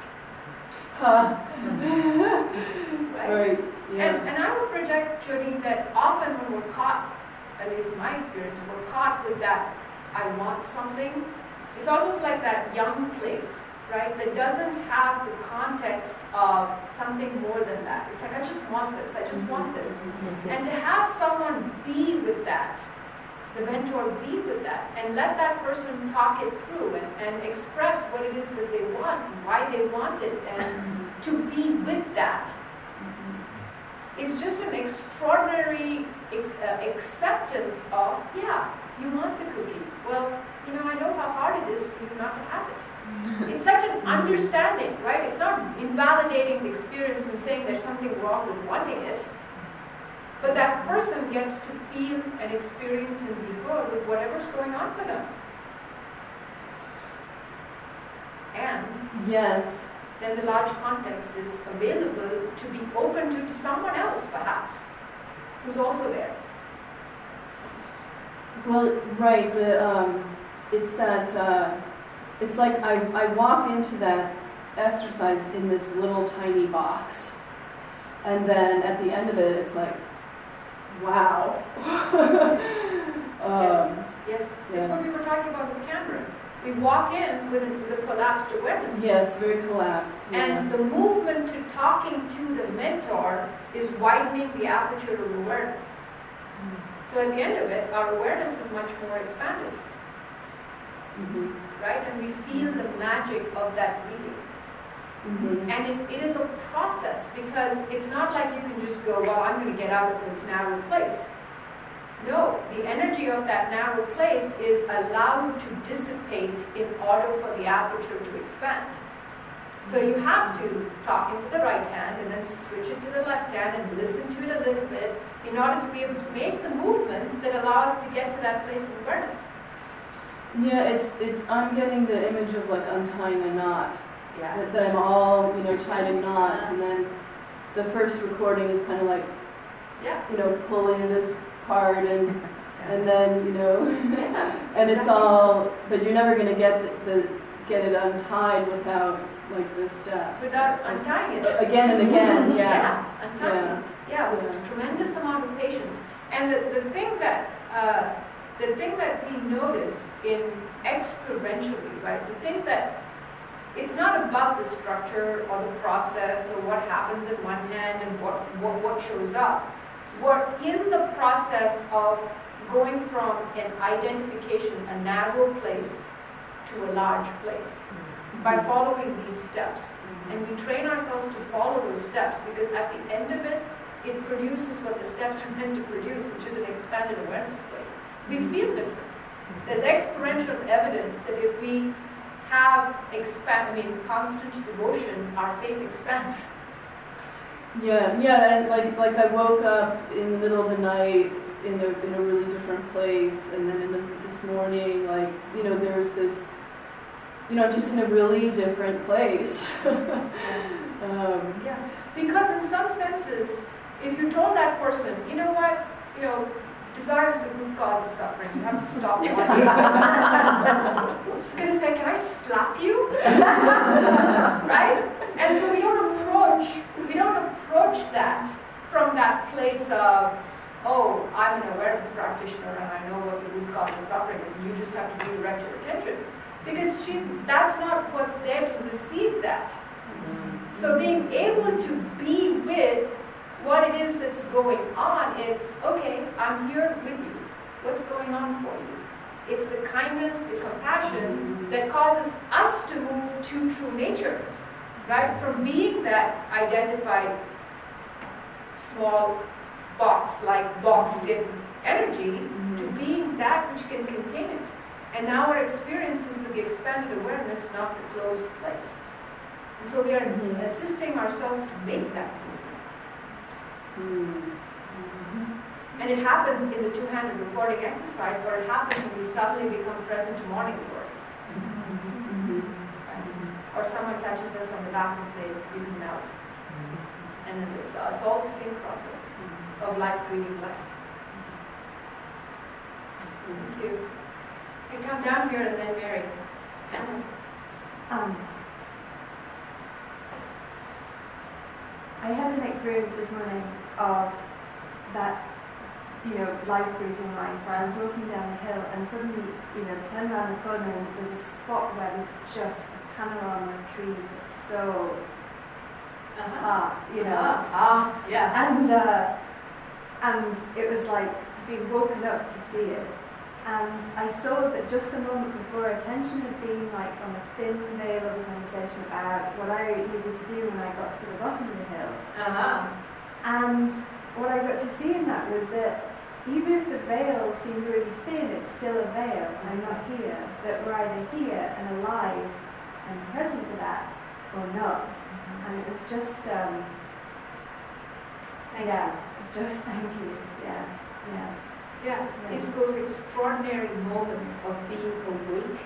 Right. Yeah. And I would project, Jody, that often when we're caught, at least in my experience, we're caught with that I want something. It's almost like that young place, right, that doesn't have the context of something more than that. It's like, I just want this, I just want this. And to have someone be with that, the mentor be with that, and let that person talk it through and express what it is that they want, why they want it, and to be with that. It's just an extraordinary acceptance of, yeah, you want the cookie. Well, you know, I know how hard it is for you not to have it. It's such an understanding, right? It's not invalidating the experience and saying there's something wrong with wanting it. But that person gets to feel and experience and be good with whatever's going on for them. And yes, then the large context is available to be open to someone else, perhaps, who's also there. Well, right. It's that. It's like I walk into that exercise in this little tiny box, and then at the end of it, it's like, wow. Yes. It's what we were talking about with Cameron. We walk in with a collapsed awareness. Yes, very collapsed. Yeah. And the movement to talking to the mentor is widening the aperture of awareness. So at the end of it, our awareness is much more expanded. Right? And we feel the magic of that reading. And it is a process, because it's not like you can just go, well, I'm going to get out of this narrow place. No, the energy of that narrow place is allowed to dissipate in order for the aperture to expand. So you have to talk into the right hand and then switch it to the left hand and listen to it a little bit in order to be able to make the movements that allow us to get to that place of awareness. Yeah, it's I'm getting the image of like untying a knot. Yeah. That I'm all, tied in knots, and then the first recording is kind of like, pulling this part and then, and it's all, but you're never going to get get it untied without like the steps. Without untying it. Again and again, untying it. Yeah, with a tremendous amount of patience. And the thing that we notice in experientially, right? The thing that it's not about the structure or the process or what happens in one hand and what shows up. We're in the process of going from an identification, a narrow place, to a large place by following these steps. And we train ourselves to follow those steps, because at the end of it, it produces what the steps are meant to produce, which is an expanded awareness place. We feel different. There's experiential evidence that if we have constant devotion, our faith expands. Yeah, and like I woke up in the middle of the night in a really different place, and then this morning, there's this, just in a really different place. Because in some senses, if you told that person, you know what, desire is the root cause of suffering, you have to stop watching. I'm just going to say, can I slap you? Right? And so we don't approach that from that place of, oh, I'm an awareness practitioner and I know what the root cause of suffering is, and you just have to redirect your attention. Because that's not what's there to receive that. So being able to be with what it is that's going on, it's, okay, I'm here with you. What's going on for you? It's the kindness, the compassion that causes us to move to true nature, right? From being that identified small box, like boxed-in energy, to being that which can contain it. And now our experience is with the expanded awareness, not the closed place. And so we are assisting ourselves to make that movement. And it happens in the two-handed recording exercise, or it happens when we suddenly become present to morning glories. Or someone touches us on the back and say, you can melt. And then it's all the same process of life breathing life. Thank you. And come down here and then Mary. I had an experience this morning of that, life breathing life, where I was walking down the hill and suddenly, turned around the corner and there's a spot where there's just a panorama of trees that's so, yeah. And it was like being woken up to see it. And I saw that just the moment before, attention had been like on a thin veil of a conversation about what I needed to do when I got to the bottom of the hill. And what I got to see in that was that even if the veil seemed really thin, it's still a veil, and I'm not here. That we're either here and alive and present to that, or not. And it was just, thank you. Yeah, it's those extraordinary moments of being awake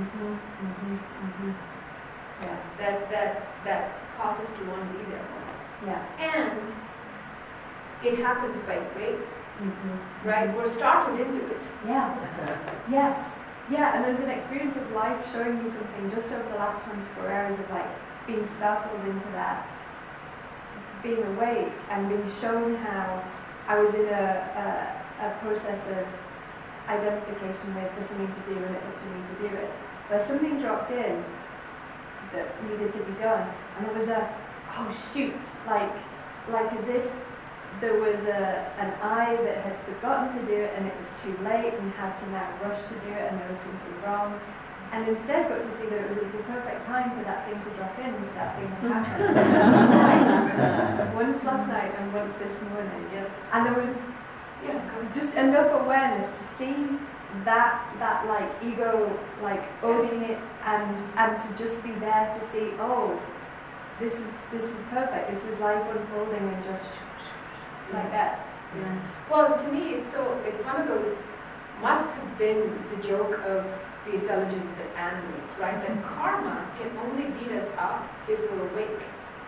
that cause us to want to be there more. And it happens by grace, right? We're startled into it. Yes. And there's an experience of life showing me something just over the last 24 hours of like being startled into that, being awake and being shown how I was in a process of identification with there's something to do and it's up to me to do it. But something dropped in that needed to be done, and there was like as if there was an I that had forgotten to do it and it was too late and had to now rush to do it and there was something wrong. And instead got to see that it was the perfect time for that thing to drop in, for that thing to happen. Twice. Once last night and once this morning. Yes. And there was just enough awareness to see that like ego like owning it and to just be there to see, this is perfect, this is life unfolding and just like that. Well, to me it's one of those must have been the joke of the intelligence that animates, right? That karma can only beat us up if we're awake.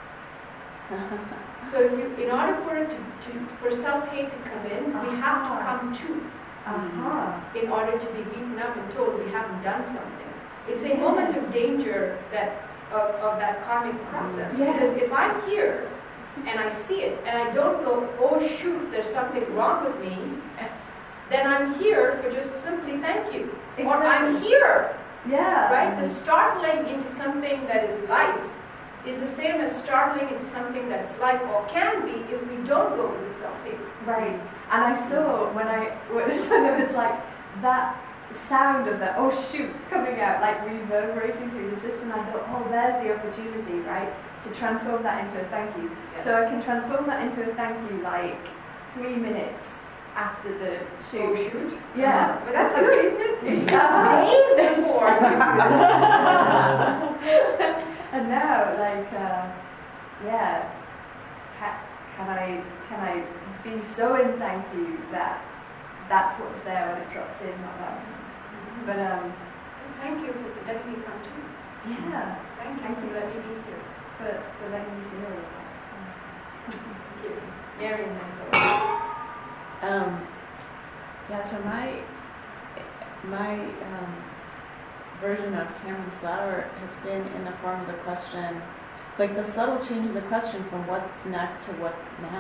So in order for it for self-hate to come in, we have to come to. In order to be beaten up and told we haven't done something. It's a moment of danger of that karmic process. Because if I'm here and I see it and I don't go, oh shoot, there's something wrong with me, then I'm here for just simply thank you. Exactly. Or I'm here. Right? The startling into something that is life is the same as startling into something that's life, or can be if we don't go with the self-hate. Right. And I saw when there was like that sound of the oh shoot coming out, like reverberating through the system. I thought, there's the opportunity, right, to transform that into a thank you. So I can transform that into a thank you like 3 minutes after the shoot. Oh, shoot? Yeah. But that's good, isn't it? There's days before. And now, like, can I be so in thank you that that's what's there when it drops in, not that. But thank you for letting me come to. Yeah. Thank you for letting me be here. For letting me see all of that. Thank you. Mary and then so my version of Cameron's flower has been in the form of the question, like the subtle change of the question from what's next to what's now.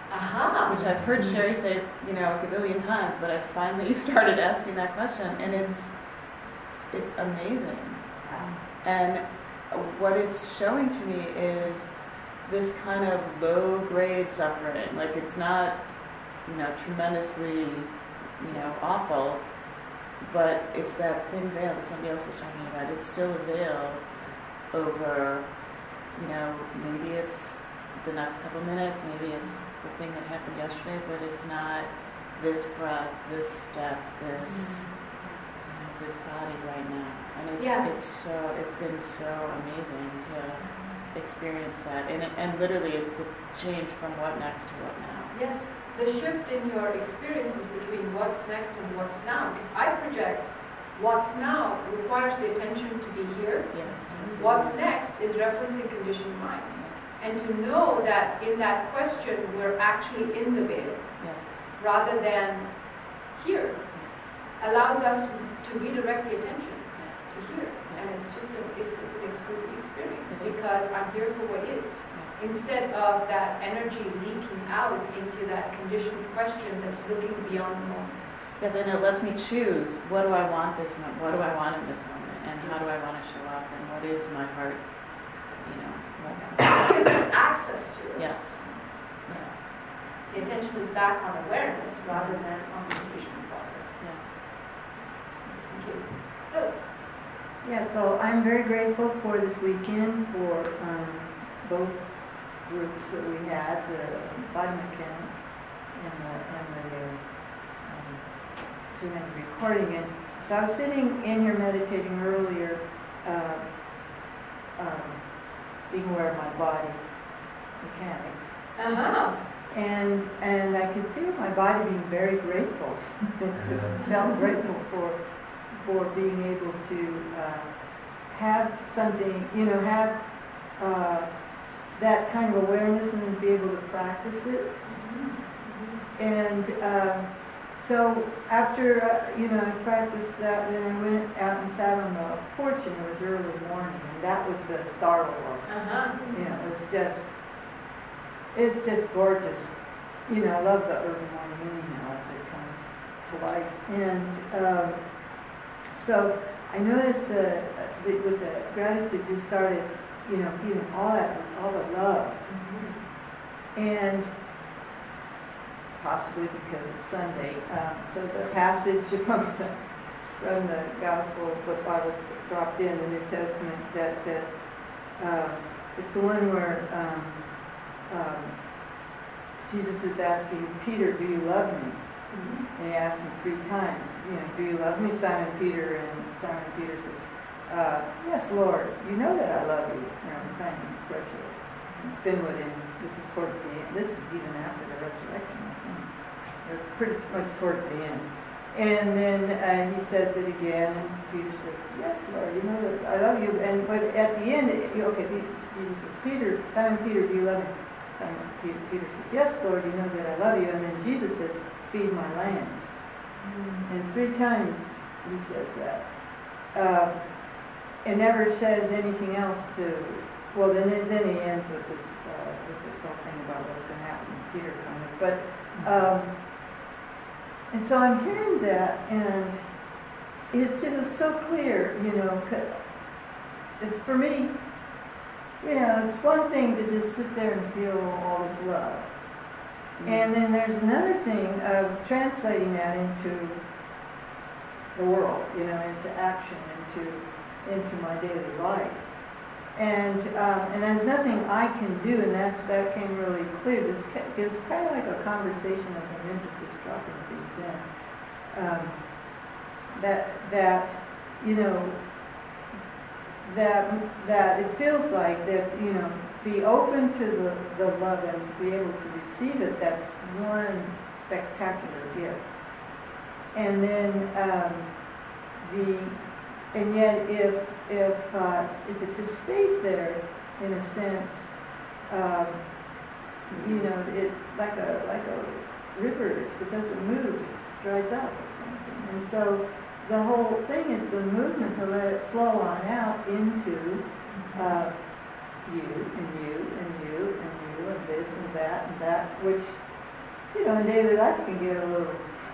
which I've heard Sherry say, you know, a billion times, but I finally started asking that question, and it's amazing. And what it's showing to me is this kind of low-grade suffering. Like, it's not, you know, tremendously, you know, awful, but it's that thin veil that somebody else was talking about. It's still a veil over, you know, maybe it's the next couple minutes, maybe it's the thing that happened yesterday, but it's not this breath, this step, this this body right now. And it's been so amazing to experience that. And literally it's the change from what next to what now. Yes, the shift in your experiences between what's next and what's now. Because I project what's now requires the attention to be here. Yes, absolutely. What's next is referencing conditioned mind. And to know that in that question we're actually in the veil, yes, rather than here, allows us to redirect the attention to here. And it's just it's an exquisite experience because I'm here for what is. Instead of that energy leaking out into that conditioned question that's looking beyond the moment. Yes, and it lets me choose, what do I want this moment, what do I want in this moment, and how do I want to show up, and what is my heart, you know. It gives us access to it. Yes. Yeah. The attention is back on awareness rather than on the conditioning process. Yeah. Thank you. Phil. Yeah, so I'm very grateful for this weekend for both groups that we had, the body mechanics and the two-handed recording. And so I was sitting in here meditating earlier, being aware of my body mechanics. Uh-huh. And I could feel my body being very grateful. Just felt grateful for being able to have something, you know, have that kind of awareness and then be able to practice it. And so after, you know, I practiced that, then I went out and sat on the porch, and it was early morning, and that was the startle of, you know, it's just gorgeous. You know, I love the early morning anyhow as it comes to life. And so I noticed with the gratitude, just started, you know, feeling all the love. And possibly because it's Sunday. So the passage from the Gospel, what Bible dropped in the New Testament, that said, it's the one where Jesus is asking Peter, "Do you love me?" And he asks him 3 times, you know, "Do you love me, Simon Peter?" And Simon Peter says, "Yes, Lord, you know that I love you." You know, kind of incredulous. It's been within, this is towards the end. This is even after the resurrection, I think. They're pretty much towards the end. And then he says it again, and Peter says, "Yes, Lord, you know that I love you." But at the end, Jesus says, "Peter, Simon Peter, do you love me?" Simon Peter says, "Yes, Lord, you know that I love you." And then Jesus says, "Feed my lambs." And 3 times he says that. And never says anything else to. Well, then he ends with this whole thing about what's going to happen to Peter, kind of. But and so I'm hearing that, and it was so clear, you know. It's for me, you know, it's one thing to just sit there and feel all this love, and then there's another thing of translating that into the world, you know, into action, into my daily life. And there's nothing I can do, and that came really clear. It's kind of like a conversation of the wind just dropping things in. That you know, that it feels like that, you know, be open to the love and to be able to receive it. That's one spectacular gift. And then and yet if it just stays there, in a sense, you know, it like a river, if it doesn't move, it dries up or something. And so the whole thing is the movement to let it flow on out into you and you and you and you and this and that, which in daily life can get a little.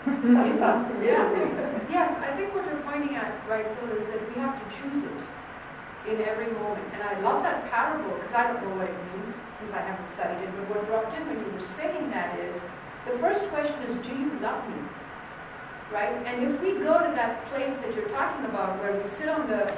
Yes, I think what you're pointing at, right, Phil, is that we have to choose it in every moment. And I love that parable because I don't know what it means since I haven't studied it. But what dropped in when you were saying that is, the first question is, do you love me? Right? And if we go to that place that you're talking about, where we sit on the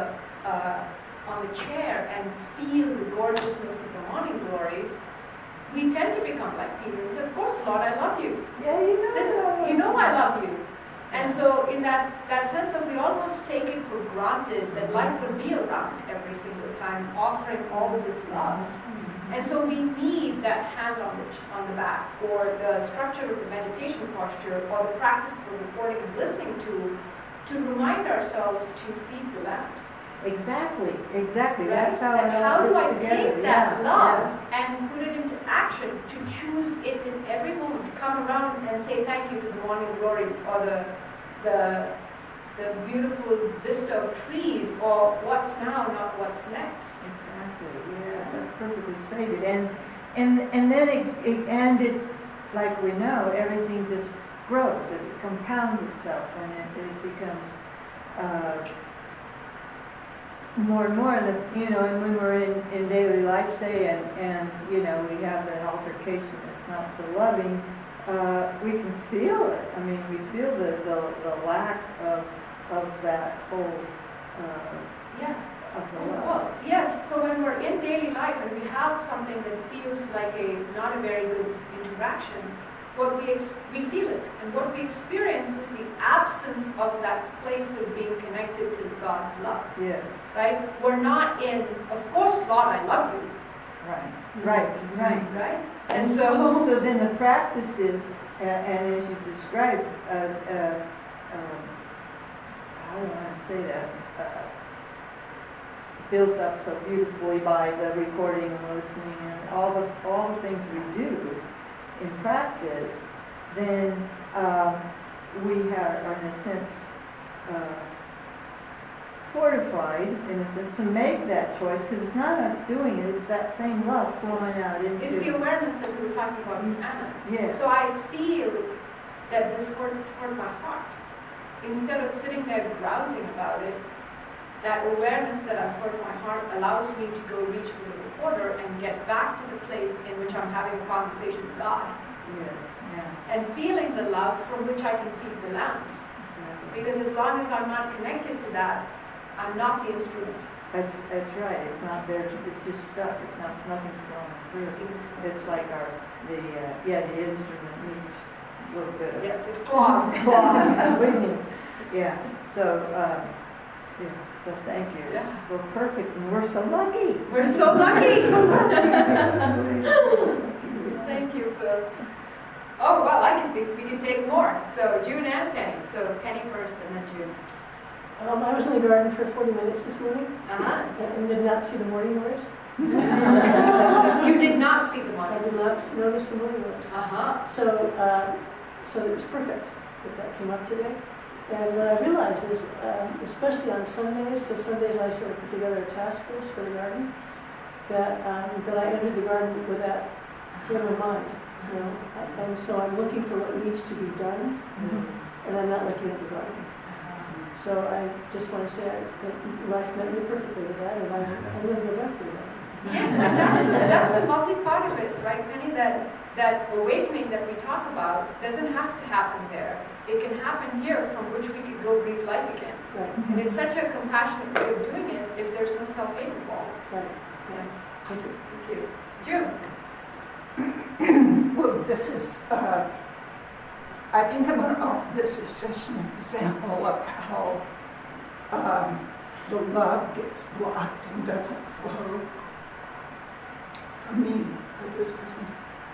chair and feel the gorgeousness of the morning glories, we tend to become like Peter and say, of course, Lord, I love you. Yeah, You know I love you. And so in that sense of we almost take it for granted that life will be around every single time, offering all of this love. And so we need that hand on the back, or the structure of the meditation posture, or the practice of recording and listening to remind ourselves to feed the lambs. Exactly. Right? That's how and how do I together. take that love and put it into action to choose it in every moment, to come around and say thank you to the morning glories, or the beautiful vista of trees, or what's now, not what's next. Exactly. Yes, that's perfectly stated. And then it like we know, everything just grows. It compounds itself, and it becomes. More and more, and when we're in daily life, say, and we have an altercation that's not so loving, we can feel it. I mean, we feel the lack of that whole of the love. Well, yes. So when we're in daily life and we have something that feels like not a very good interaction, what we feel it, and what we experience is the absence of that place of being connected to God's love. Yes. Right? We're not in, of course, Lord, I love you. Right. And so then the practice is, and as you described, how do I say that? Built up so beautifully by the recording and listening and all the things we do in practice, then we are in a sense fortified, in a sense, to make that choice, because it's not us doing it, it's that same love flowing out into... It's the awareness that we were talking about with Anna. Yes. So I feel that this hurt my heart. Instead of sitting there grousing about it, that awareness that I've hurt my heart allows me to go reach for the recorder and get back to the place in which I'm having a conversation with God. Yes, yeah. And feeling the love from which I can feed the lambs. Exactly. Because as long as I'm not connected to that, I'm not the instrument. That's right. It's not there. It's just stuck. It's nothing's flowing through. It's like the instrument needs a little bit of... Yes, it's clogged. Yeah. So, so thank you. Yeah. We're perfect, and we're so lucky. We're so lucky. So Thank you, Phil. Oh, well, we can take more. So June and Penny. So Penny first, and then June. I was in the garden for 40 minutes this morning and did not see the morning glories. You did not see the I morning. did not notice the morning glories. So it was perfect that came up today. And what I realized is, especially on Sundays, because Sundays I sort of put together a task list for the garden, that I entered the garden with that frame of mind. And so I'm looking for what needs to be done, and I'm not looking at the garden. So I just want to say that life met me perfectly with that, and I'm going to go back to that. Yes, and that's the lovely part of it, right, Penny? That awakening that we talk about doesn't have to happen there. It can happen here, from which we could go breathe life again. Right. And it's such a compassionate way of doing it if there's no self-hate involved. Right. Yeah. Thank you. Thank you. June. Well, this is, I think about all this is just an example of how the love gets blocked and doesn't flow for me, for this person.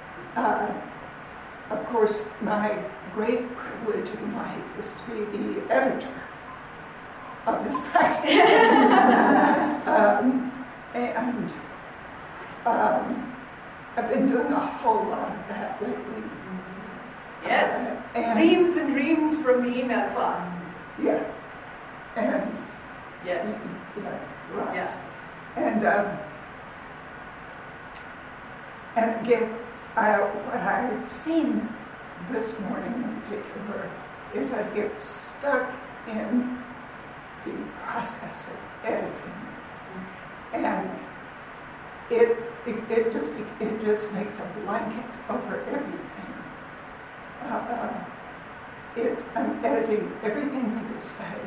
Of course, my great privilege in life is to be the editor of this practice. And I've been doing a whole lot of that lately. Yes, dreams and dreams from the email class. Yeah, and yes, yeah, right. Yeah. And again, what I've seen this morning in particular is I get stuck in the process of editing, and it just makes a blanket over everything. I'm editing everything you say,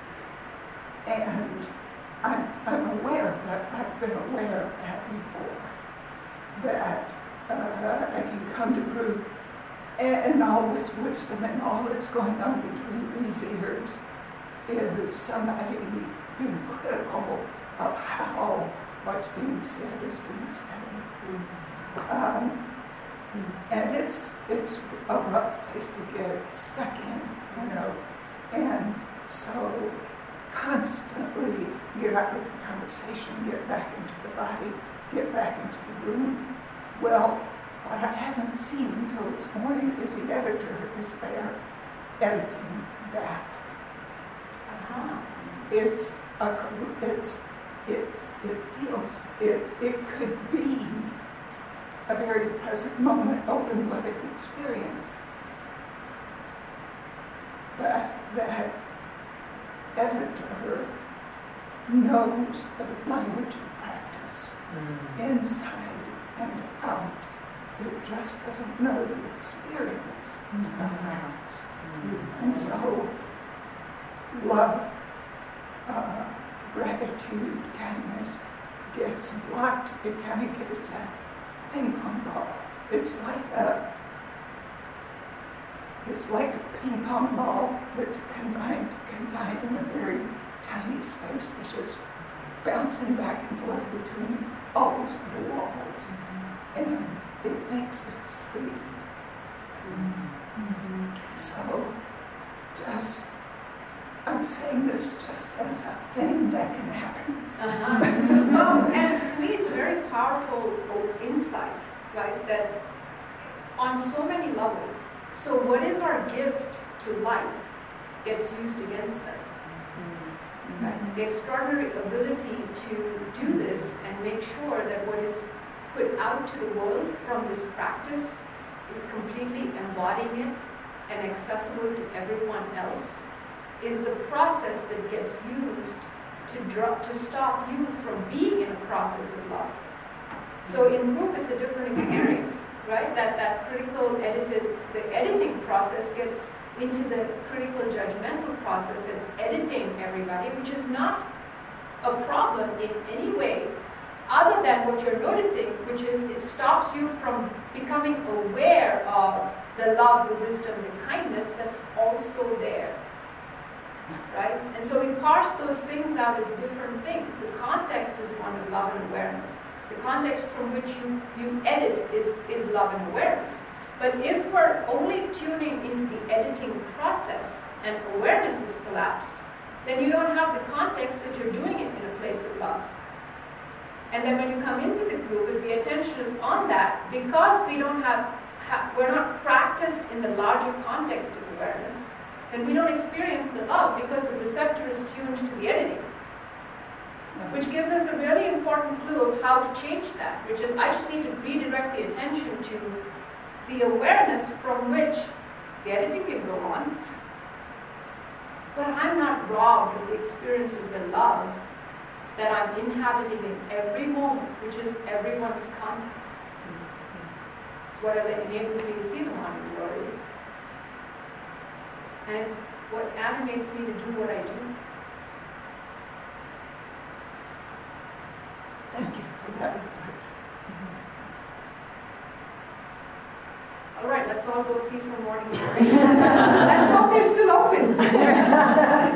and I'm aware of that. I've been aware of that before. That I can come to group, and all this wisdom and all that's going on between these ears is somebody being critical of how what's being said is being said. And it's a rough place to get stuck in, and so constantly get out of the conversation, get back into the body, get back into the room. Well, what I haven't seen until this morning is the editor is there editing that. It feels it could be a very present moment, open living experience. But that editor knows the language of practice inside and out. It just doesn't know the experience of practice. And so love, gratitude, kindness gets blocked. It kind of gets that ping pong ball. It's like a ping pong ball that's confined in a very tiny space. It's just bouncing back and forth between all these little walls, and it thinks it's free. So, I'm saying this just as a thing that can happen. Well, and to me it's a very powerful insight, right? That on so many levels. So what is our gift to life gets used against us. Right? The extraordinary ability to do this and make sure that what is put out to the world from this practice is completely embodying it and accessible to everyone else is the process that gets used to stop you from being in a process of love. So in group it's a different experience, right? That critical the editing process gets into the critical judgmental process that's editing everybody, which is not a problem in any way other than what you're noticing, which is it stops you from becoming aware of the love, the wisdom, the kindness that's also there. Right? And so we parse those things out as different things. The context is one of love and awareness. The context from which you edit is love and awareness. But if we're only tuning into the editing process and awareness is collapsed, then you don't have the context that you're doing it in a place of love. And then when you come into the group, if the attention is on that, because we don't we're not practiced in the larger context of awareness, then we don't experience the love because the receptor is tuned to the editing. Which gives us a really important clue of how to change that, which is I just need to redirect the attention to the awareness from which the editing can go on, but I'm not robbed of the experience of the love that I'm inhabiting in every moment, which is everyone's context. It's what enables me to see the morning glories. And it's what animates me to do what I do. Thank you for that. All right, let's all go see some morning glories. Let's hope they're still open.